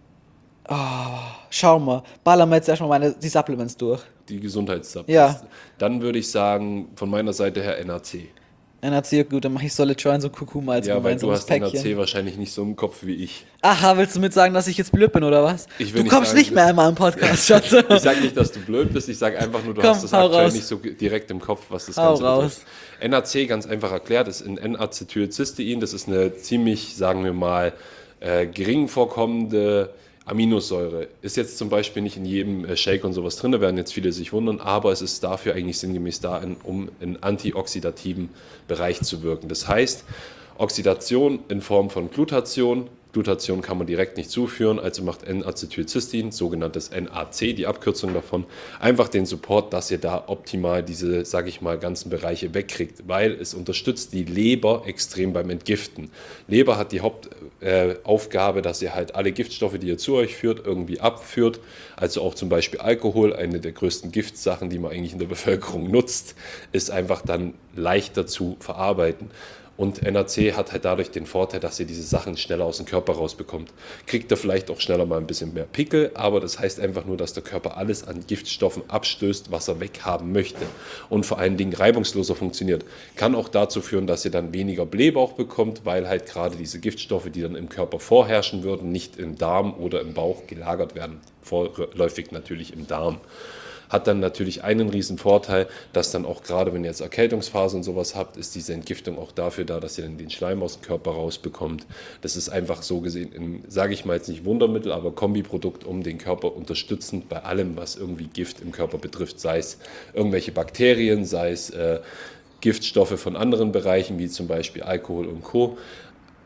Schauen wir. Ballern wir jetzt erstmal die Supplements durch. Die Gesundheitssub. Ja. Dann würde ich sagen, von meiner Seite her NAC. NAC, gut, dann mache ich Solid Joints und Kurkuma als Ja, weil du gemeinsames hast Päckchen. NAC wahrscheinlich nicht so im Kopf wie ich. Aha, willst du mit sagen, dass ich jetzt blöd bin, oder was? Ich will Du nicht kommst sagen, nicht mehr einmal im Podcast, Schatz. Ich sage nicht, dass du blöd bist, ich sage einfach nur, du Komm, hast das hau aktuell raus. nicht so direkt im Kopf, was das Hau Ganze raus. betrifft. NAC, ganz einfach erklärt, ist ein N-Acetylcystein. Das ist eine ziemlich, sagen wir mal, gering vorkommende Aminosäure. Ist jetzt zum Beispiel nicht in jedem Shake und sowas drin, da werden jetzt viele sich wundern, aber es ist dafür eigentlich sinngemäß da, um in antioxidativen Bereich zu wirken. Das heißt, Oxidation in Form von Glutation. Glutation kann man direkt nicht zuführen, also macht N-Acetylcystein, sogenanntes NAC, die Abkürzung davon, einfach den Support, dass ihr da optimal diese, sage ich mal, ganzen Bereiche wegkriegt, weil es unterstützt die Leber extrem beim Entgiften. Leber hat die Hauptaufgabe, dass ihr halt alle Giftstoffe, die ihr zu euch führt, irgendwie abführt, also auch zum Beispiel Alkohol, eine der größten Giftsachen, die man eigentlich in der Bevölkerung nutzt, ist einfach dann leichter zu verarbeiten. Und NAC hat halt dadurch den Vorteil, dass ihr diese Sachen schneller aus dem Körper rausbekommt. Kriegt ihr vielleicht auch schneller mal ein bisschen mehr Pickel, aber das heißt einfach nur, dass der Körper alles an Giftstoffen abstößt, was er weghaben möchte. Und vor allen Dingen reibungsloser funktioniert. Kann auch dazu führen, dass ihr dann weniger Blähbauch bekommt, weil halt gerade diese Giftstoffe, die dann im Körper vorherrschen würden, nicht im Darm oder im Bauch gelagert werden. Vorläufig natürlich im Darm. Hat dann natürlich einen riesen Vorteil, dass dann auch gerade, wenn ihr jetzt Erkältungsphase und sowas habt, ist diese Entgiftung auch dafür da, dass ihr dann den Schleim aus dem Körper rausbekommt. Das ist einfach so gesehen, sage ich mal jetzt nicht Wundermittel, aber Kombiprodukt, um den Körper unterstützend bei allem, was irgendwie Gift im Körper betrifft, sei es irgendwelche Bakterien, sei es Giftstoffe von anderen Bereichen, wie zum Beispiel Alkohol und Co.,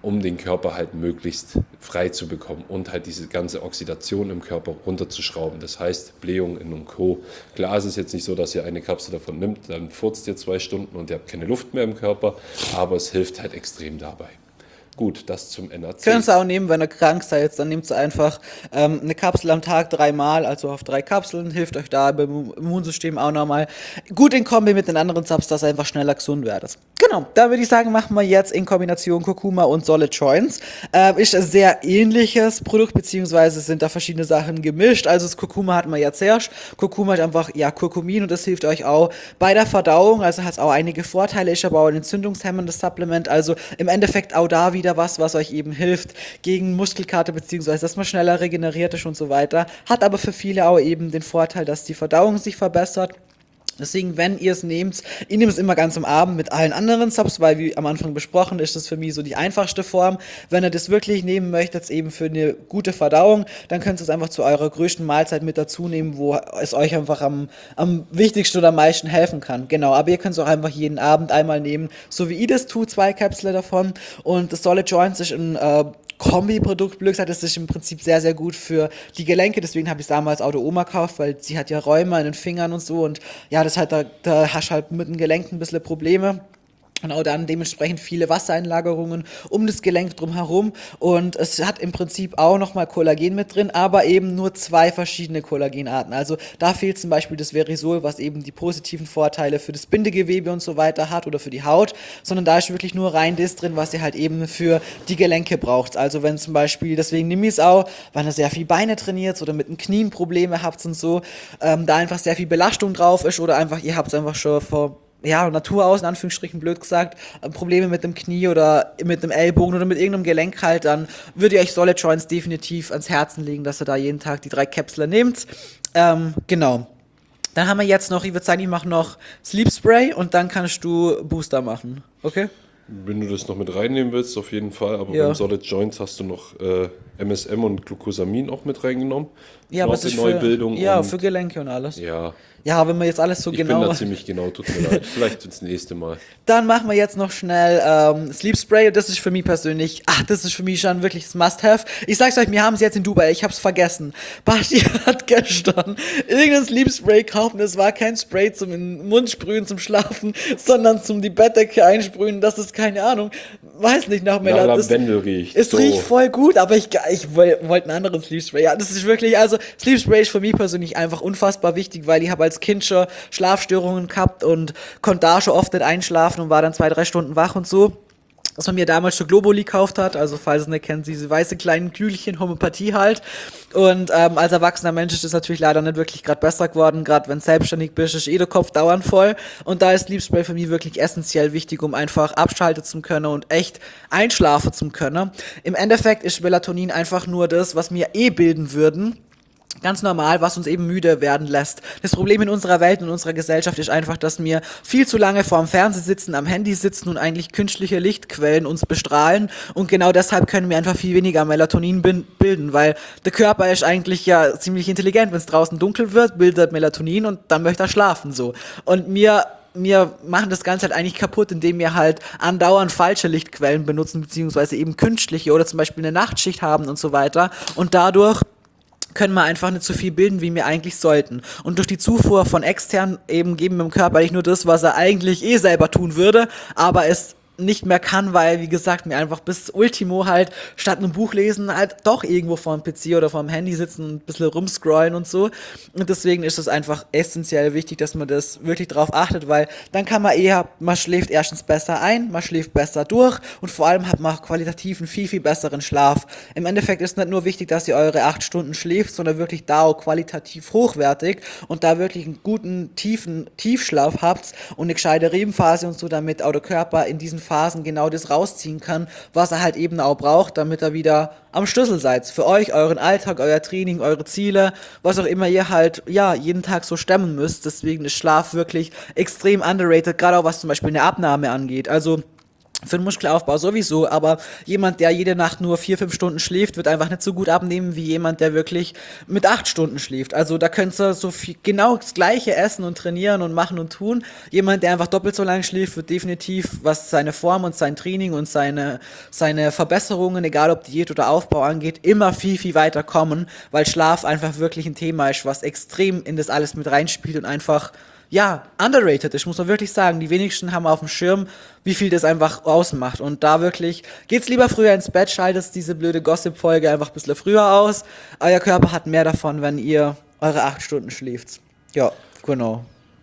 um den Körper halt möglichst frei zu bekommen und halt diese ganze Oxidation im Körper runterzuschrauben. Das heißt, Blähungen und Co. Klar, es ist jetzt nicht so, dass ihr eine Kapsel davon nimmt, dann furzt ihr 2 Stunden und ihr habt keine Luft mehr im Körper, aber es hilft halt extrem dabei. Gut, das zum NAC. Könnt ihr auch nehmen, wenn ihr krank seid, dann nehmt ihr einfach eine Kapsel am Tag 3-mal, also auf 3 Kapseln, hilft euch da beim Immunsystem auch nochmal gut in Kombi mit den anderen Subs, dass ihr einfach schneller gesund werdet. Genau, da würde ich sagen, machen wir jetzt in Kombination Kurkuma und Solid Joints. Ist ein sehr ähnliches Produkt, beziehungsweise sind da verschiedene Sachen gemischt. Also das Kurkuma hat man ja zuerst. Kurkuma hat einfach, ja, Kurkumin und das hilft euch auch bei der Verdauung, also hat es auch einige Vorteile, ist aber auch ein entzündungshemmendes Supplement, also im Endeffekt auch da wieder was euch eben hilft gegen Muskelkater, beziehungsweise dass man schneller regeneriert ist und so weiter. Hat aber für viele auch eben den Vorteil, dass die Verdauung sich verbessert. Deswegen, wenn ihr es nehmt, ich nehme es immer ganz am Abend mit allen anderen Subs, weil wie am Anfang besprochen, ist das für mich so die einfachste Form. Wenn ihr das wirklich nehmen möchtet, eben für eine gute Verdauung, dann könnt ihr es einfach zu eurer größten Mahlzeit mit dazu nehmen, wo es euch einfach am wichtigsten oder am meisten helfen kann. Genau, aber ihr könnt es auch einfach jeden Abend einmal nehmen, so wie ich das tue, 2 Kapseln davon. Und das Solid Joints ist ein Kombi-Produkt, blöd gesagt, das ist im Prinzip sehr, sehr gut für die Gelenke, deswegen habe ich es damals auch der Oma gekauft, weil sie hat ja Rheuma in den Fingern und so und ja, das halt, da hast du halt mit den Gelenken ein bisschen Probleme. Und auch dann dementsprechend viele Wassereinlagerungen um das Gelenk drumherum. Und es hat im Prinzip auch nochmal Kollagen mit drin, aber eben nur 2 verschiedene Kollagenarten. Also da fehlt zum Beispiel das Verisol, was eben die positiven Vorteile für das Bindegewebe und so weiter hat oder für die Haut, sondern da ist wirklich nur rein das drin, was ihr halt eben für die Gelenke braucht. Also wenn zum Beispiel, deswegen nehme ich es auch, wenn ihr sehr viel Beine trainiert oder mit den Knien Probleme habt und so, da einfach sehr viel Belastung drauf ist oder einfach, ihr habt es einfach schon vor Natur aus, in Anführungsstrichen blöd gesagt, Probleme mit dem Knie oder mit dem Ellbogen oder mit irgendeinem Gelenk halt, dann würde ich euch Solid Joints definitiv ans Herzen legen, dass ihr da jeden Tag die 3 Kapseln nehmt. Genau. Dann haben wir jetzt noch, ich würde sagen, ich mache noch Sleep Spray und dann kannst du Booster machen. Okay? Wenn du das noch mit reinnehmen willst, auf jeden Fall. Aber Ja. beim Solid Joints hast du noch MSM und Glucosamin auch mit reingenommen. Ja, aber es ist für, Neubildung. ja, und für Gelenke und alles. ja, Ja, wenn wir jetzt alles so ich genau bin da ziemlich genau, tut mir leid. Vielleicht das nächste Mal. Dann machen wir jetzt noch schnell Sleep Spray. Das ist für mich persönlich, das ist für mich schon wirklich das Must-Have. Ich sag's euch, wir haben es jetzt in Dubai, ich hab's vergessen. Basti hat gestern irgendein Sleep Spray gekauft und es war kein Spray zum in den Mund sprühen, zum Schlafen, sondern zum die Bettdecke einsprühen. Das ist, keine Ahnung, weiß nicht, nach Nach Lavendel riecht. Es riecht voll gut, aber ich wollte einen anderen Sleep Spray. Ja, das ist wirklich, also Sleep Spray ist für mich persönlich einfach unfassbar wichtig, weil ich habe als Kind schon Schlafstörungen gehabt und konnte da schon oft nicht einschlafen und war dann 2-3 Stunden wach und so. Dass man mir damals schon Globuli gekauft hat, also falls ihr nicht kennt, diese weiße kleinen Kügelchen, Homöopathie halt. Und als erwachsener Mensch ist das natürlich leider nicht wirklich gerade besser geworden, gerade wenn du selbstständig bist, ist der Kopf dauernd voll. Und da ist Sleep Spray für mich wirklich essentiell wichtig, um einfach abschalten zu können und echt einschlafen zu können. Im Endeffekt ist Melatonin einfach nur das, was wir bilden würden. Ganz normal, was uns eben müde werden lässt. Das Problem in unserer Welt und in unserer Gesellschaft ist einfach, dass wir viel zu lange vorm Fernseher sitzen, am Handy sitzen und eigentlich künstliche Lichtquellen uns bestrahlen und genau deshalb können wir einfach viel weniger Melatonin bilden, weil der Körper ist eigentlich ja ziemlich intelligent. Wenn es draußen dunkel wird, bildet Melatonin und dann möchte er schlafen so. Und wir machen das Ganze halt eigentlich kaputt, indem wir halt andauernd falsche Lichtquellen benutzen, beziehungsweise eben künstliche oder zum Beispiel eine Nachtschicht haben und so weiter und dadurch können wir einfach nicht so viel bilden, wie wir eigentlich sollten. Und durch die Zufuhr von extern eben geben wir dem Körper nicht nur das, was er eigentlich selber tun würde, aber es nicht mehr kann, weil, wie gesagt, mir einfach bis Ultimo halt statt einem Buch lesen halt doch irgendwo vor dem PC oder vor dem Handy sitzen und ein bisschen rumscrollen und so. Und deswegen ist es einfach essentiell wichtig, dass man das wirklich drauf achtet, weil dann kann man schläft erstens besser ein, man schläft besser durch und vor allem hat man qualitativ einen viel, viel besseren Schlaf. Im Endeffekt ist nicht nur wichtig, dass ihr eure 8 Stunden schläft, sondern wirklich da auch qualitativ hochwertig und da wirklich einen guten, tiefen Tiefschlaf habt und eine gescheite REM-Phase und so, damit auch der Körper in diesen Phasen genau das rausziehen kann, was er halt eben auch braucht, damit er wieder am Schlüssel seid. Für euch, euren Alltag, euer Training, eure Ziele, was auch immer ihr halt, jeden Tag so stemmen müsst. Deswegen ist Schlaf wirklich extrem underrated, gerade auch was zum Beispiel eine Abnahme angeht. Also, Für den Muskelaufbau sowieso, aber jemand, der jede Nacht nur 4, 5 Stunden schläft, wird einfach nicht so gut abnehmen wie jemand, der wirklich mit 8 Stunden schläft. Also da könntest du so viel, genau das Gleiche essen und trainieren und machen und tun. Jemand, der einfach doppelt so lange schläft, wird definitiv, was seine Form und sein Training und seine Verbesserungen, egal ob Diät oder Aufbau angeht, immer viel, viel weiter kommen, weil Schlaf einfach wirklich ein Thema ist, was extrem in das alles mit reinspielt und einfach ja, underrated ist, muss man wirklich sagen. Die wenigsten haben auf dem Schirm, wie viel das einfach ausmacht. Und da wirklich, geht's lieber früher ins Bett, schaltet diese blöde Gossip-Folge einfach ein bisschen früher aus. Euer Körper hat mehr davon, wenn ihr eure 8 Stunden schläft. Ja, genau.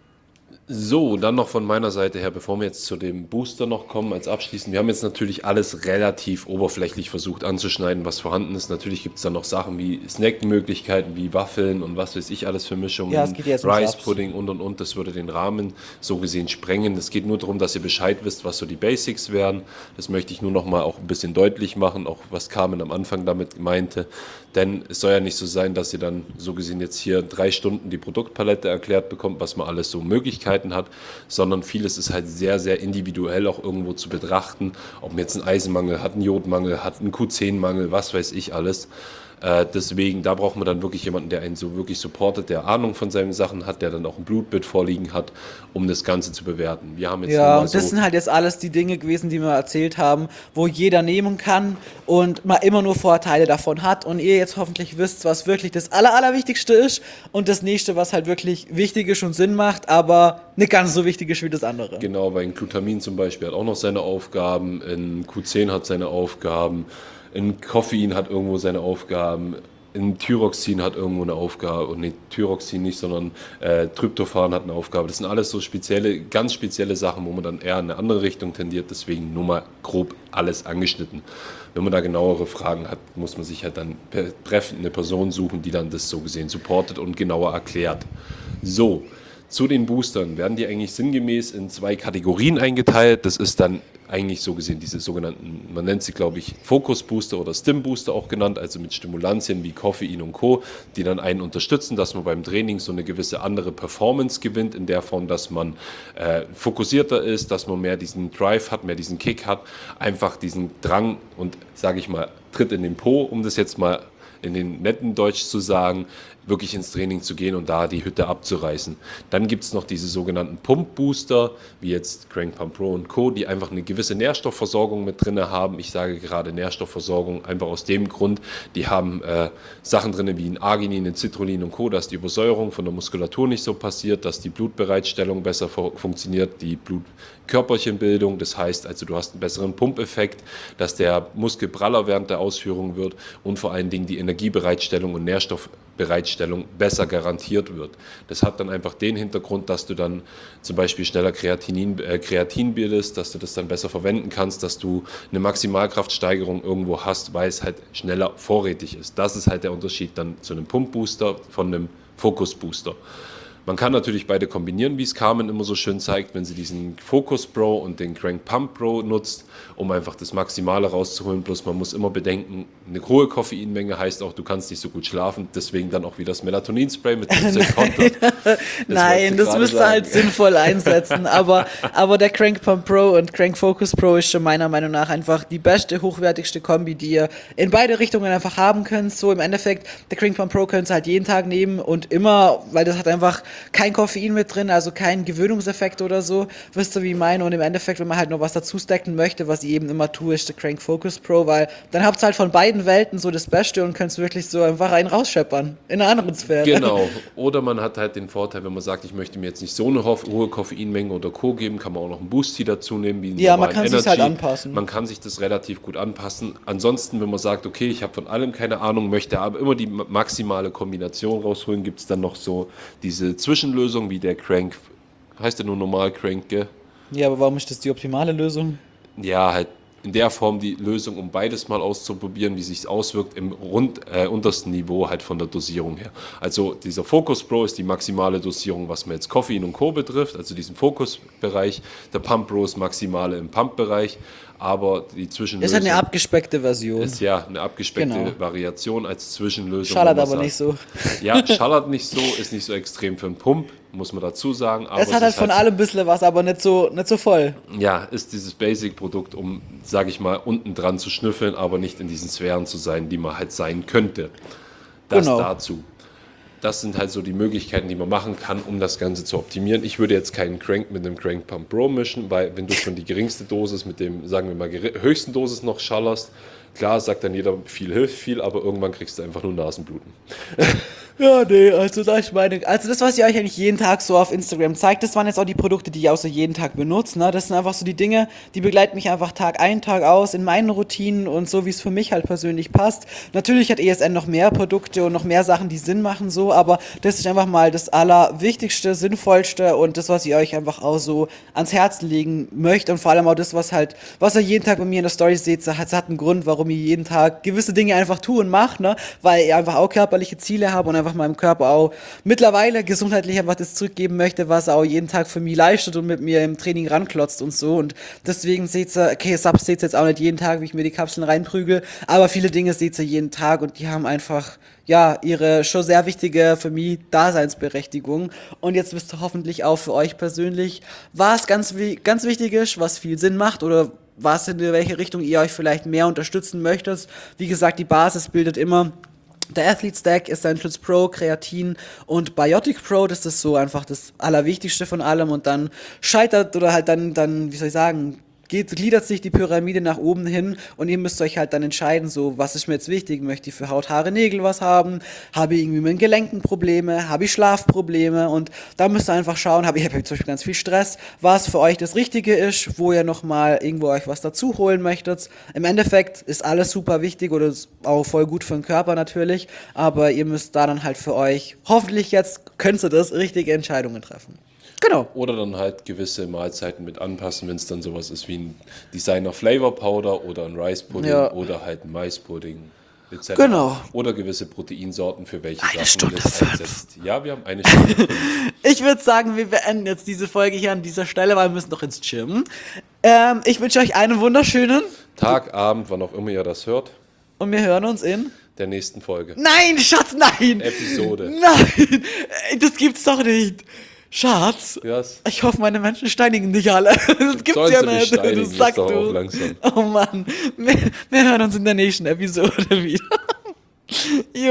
So, dann noch von meiner Seite her, bevor wir jetzt zu dem Booster noch kommen, als abschließend. Wir haben jetzt natürlich alles relativ oberflächlich versucht anzuschneiden, was vorhanden ist. Natürlich gibt es dann noch Sachen wie Snackmöglichkeiten, wie Waffeln und was weiß ich alles für Mischungen. Ja, es geht jetzt ums Rice Subs. Pudding und. Das würde den Rahmen so gesehen sprengen. Es geht nur darum, dass ihr Bescheid wisst, was so die Basics wären. Das möchte ich nur noch mal auch ein bisschen deutlich machen, auch was Carmen am Anfang damit meinte. Denn es soll ja nicht so sein, dass ihr dann so gesehen jetzt hier 3 Stunden die Produktpalette erklärt bekommt, was man alles so Möglichkeiten hat, sondern vieles ist halt sehr, sehr individuell auch irgendwo zu betrachten, ob man jetzt einen Eisenmangel hat, einen Jodmangel hat, einen Q10-Mangel, was weiß ich alles. Deswegen, da braucht man dann wirklich jemanden, der einen so wirklich supportet, der Ahnung von seinen Sachen hat, der dann auch ein Blutbild vorliegen hat, um das Ganze zu bewerten. Wir haben jetzt nur Ja, mal und das so, sind halt jetzt alles die Dinge gewesen, die wir erzählt haben, wo jeder nehmen kann und man immer nur Vorteile davon hat und ihr jetzt hoffentlich wisst, was wirklich das Allerwichtigste ist und das nächste, was halt wirklich wichtig ist und Sinn macht, aber nicht ganz so wichtig ist wie das andere. genau, weil ein Glutamin zum Beispiel hat auch noch seine Aufgaben, ein Q10 hat seine Aufgaben, ein Koffein hat irgendwo seine Aufgaben, ein Thyroxin hat irgendwo eine Aufgabe, und nicht Thyroxin nicht, sondern Tryptophan hat eine Aufgabe. Das sind alles so spezielle, ganz spezielle Sachen, wo man dann eher in eine andere Richtung tendiert, deswegen nur mal grob alles angeschnitten. Wenn man da genauere Fragen hat, muss man sich halt dann betreffend eine Person suchen, die dann das so gesehen supportet und genauer erklärt. So, zu den Boostern werden die eigentlich sinngemäß in 2 Kategorien eingeteilt. Das ist dann eigentlich so gesehen diese sogenannten, man nennt sie glaube ich Focus Booster oder Stim Booster auch genannt, also mit Stimulantien wie Koffein und Co., die dann einen unterstützen, dass man beim Training so eine gewisse andere Performance gewinnt, in der Form, dass man fokussierter ist, dass man mehr diesen Drive hat, mehr diesen Kick hat, einfach diesen Drang und, sage ich mal, Tritt in den Po, um das jetzt mal in den netten Deutsch zu sagen, wirklich ins Training zu gehen und da die Hütte abzureißen. Dann gibt es noch diese sogenannten Pump-Booster, wie jetzt Crank Pump Pro und Co., die einfach eine gewisse Nährstoffversorgung mit drin haben. Ich sage gerade Nährstoffversorgung einfach aus dem Grund, die haben Sachen drin wie ein Arginin, ein Citrullin und Co., dass die Übersäuerung von der Muskulatur nicht so passiert, dass die Blutbereitstellung besser funktioniert, die Blutkörperchenbildung, das heißt also du hast einen besseren Pumpeffekt, dass der Muskel praller während der Ausführung wird und vor allen Dingen die Energiebereitstellung und Nährstoffbereitstellung besser garantiert wird. Das hat dann einfach den Hintergrund, dass du dann zum Beispiel schneller Kreatin bildest, dass du das dann besser verwenden kannst, dass du eine Maximalkraftsteigerung irgendwo hast, weil es halt schneller vorrätig ist. Das ist halt der Unterschied dann zu einem Pump-Booster von einem Focus-Booster. Man kann natürlich beide kombinieren, wie es Carmen immer so schön zeigt, wenn sie diesen Focus Pro und den Crank Pump Pro nutzt, um einfach das Maximale rauszuholen. Bloß man muss immer bedenken, eine hohe Koffeinmenge heißt auch, du kannst nicht so gut schlafen. Deswegen dann auch wieder das Melatonin-Spray mit 15 Kontert. Nein, das müsst ihr halt sinnvoll einsetzen. Aber der Crank Pump Pro und Crank Focus Pro ist schon meiner Meinung nach einfach die beste, hochwertigste Kombi, die ihr in beide Richtungen einfach haben könnt. So im Endeffekt, der Crank Pump Pro könnt ihr halt jeden Tag nehmen und immer, weil das hat einfach kein Koffein mit drin, also kein Gewöhnungseffekt oder so. Wisst ihr, wie ich meine? Und im Endeffekt, wenn man halt noch was dazu stacken möchte, was ich eben immer tue, ist der Crank Focus Pro, weil dann habt ihr halt von beiden Welten so das Beste und könnt wirklich so einfach einen rausscheppern. In einer anderen Sphäre. Genau. Oder man hat halt den Vorteil, wenn man sagt, ich möchte mir jetzt nicht so eine hohe Koffeinmenge oder Co. geben, kann man auch noch einen Boost dazu nehmen. Wie Ja, man kann sich halt anpassen. Man kann sich das relativ gut anpassen. Ansonsten, wenn man sagt, okay, ich habe von allem keine Ahnung, möchte aber immer die maximale Kombination rausholen, gibt es dann noch so diese Zwischenlösung, wie der Crank, heißt der nur normal Crank, gell? Ja, aber warum ist das die optimale Lösung? Ja, halt in der Form die Lösung, um beides mal auszuprobieren, wie sich auswirkt im untersten Niveau halt von der Dosierung her. Also dieser Focus Pro ist die maximale Dosierung, was man jetzt Koffein und Co. betrifft, also diesen Fokusbereich. Der Pump Pro ist maximale im Pump-Bereich, aber die Zwischenlösung... Das ist eine abgespeckte Version. Ist ja eine abgespeckte Genau. Variation als Zwischenlösung. Schallert wo man aber nicht so. Ja, schallert nicht so, ist nicht so extrem für einen Pump. muss man dazu sagen. Aber Es hat halt ist von allem ein bisschen was, aber nicht so voll. ja, ist dieses Basic-Produkt, um, sage ich mal, unten dran zu schnüffeln, aber nicht in diesen Sphären zu sein, die man halt sein könnte. Das Genau. dazu. Das sind halt so die Möglichkeiten, die man machen kann, um das Ganze zu optimieren. Ich würde jetzt keinen Crank mit einem Crank Pump Pro mischen, weil wenn du schon die geringste Dosis mit dem, sagen wir mal, höchsten Dosis noch schallerst, klar sagt dann jeder, viel hilft viel, aber irgendwann kriegst du einfach nur Nasenbluten. Ja, nee, also das was ihr euch eigentlich jeden Tag so auf Instagram zeigt, das waren jetzt auch die Produkte, die ich auch so jeden Tag benutze, ne? Das sind einfach so die Dinge, die begleiten mich einfach Tag ein, Tag aus in meinen Routinen und so, wie es für mich halt persönlich passt. Natürlich hat ESN noch mehr Produkte und noch mehr Sachen, die Sinn machen so, aber das ist einfach mal das Allerwichtigste, Sinnvollste und das, was ich euch einfach auch so ans Herz legen möchte und vor allem auch das, was ihr jeden Tag bei mir in der Story seht, das hat einen Grund, warum ich jeden Tag gewisse Dinge einfach tue und mache, ne? Weil ich einfach auch körperliche Ziele habe und einfach meinem Körper auch mittlerweile gesundheitlich einfach das zurückgeben möchte, was er auch jeden Tag für mich leistet und mit mir im Training ranklotzt und so. Und deswegen seht ihr, okay, Subs seht ihr jetzt auch nicht jeden Tag, wie ich mir die Kapseln reinprügel, aber viele Dinge seht ihr jeden Tag und die haben einfach, ja, ihre schon sehr wichtige für mich Daseinsberechtigung. Und jetzt wisst ihr hoffentlich auch für euch persönlich, was ganz wichtig ist, was viel Sinn macht oder was in welche Richtung ihr euch vielleicht mehr unterstützen möchtet. Wie gesagt, die Basis bildet immer der Athlete Stack, Essentials Pro, Kreatin und Biotic Pro, das ist so einfach das Allerwichtigste von allem und dann scheitert oder halt dann, wie soll ich sagen, gliedert sich die Pyramide nach oben hin und ihr müsst euch halt dann entscheiden, so, was ist mir jetzt wichtig? Möchte ich für Haut, Haare, Nägel was haben? Habe ich irgendwie mit den Gelenken Probleme? Habe ich Schlafprobleme? Und da müsst ihr einfach schauen, ich habe zum Beispiel ganz viel Stress, was für euch das Richtige ist, wo ihr nochmal irgendwo euch was dazu holen möchtet. Im Endeffekt ist alles super wichtig oder ist auch voll gut für den Körper natürlich, aber ihr müsst da dann halt für euch, hoffentlich jetzt könnt ihr das, richtige Entscheidungen treffen. Genau. Oder dann halt gewisse Mahlzeiten mit anpassen, wenn es dann sowas ist wie ein Designer Flavor Powder oder ein Rice Pudding Ja. oder halt ein Maispudding etc. Genau. Oder gewisse Proteinsorten, für welche Eine Sachen Stunde ihr das 5. einsetzt. Ja, wir haben eine Stunde 5. Ich würde sagen, wir beenden jetzt diese Folge hier an dieser Stelle, weil wir müssen noch ins Gym. Ich wünsche euch einen wunderschönen Tag, Abend, wann auch immer ihr das hört, und wir hören uns in... der nächsten Folge. Nein, Schatz, nein! Episode. Nein! Das gibt's doch nicht! Schatz, Was? ich hoffe, meine Menschen steinigen dich alle. Das gibt's Sollen ja sie mich nicht. steinigen, Du ist sagst doch auch du. langsam. Oh Mann, wir hören uns in der nächsten Episode wieder.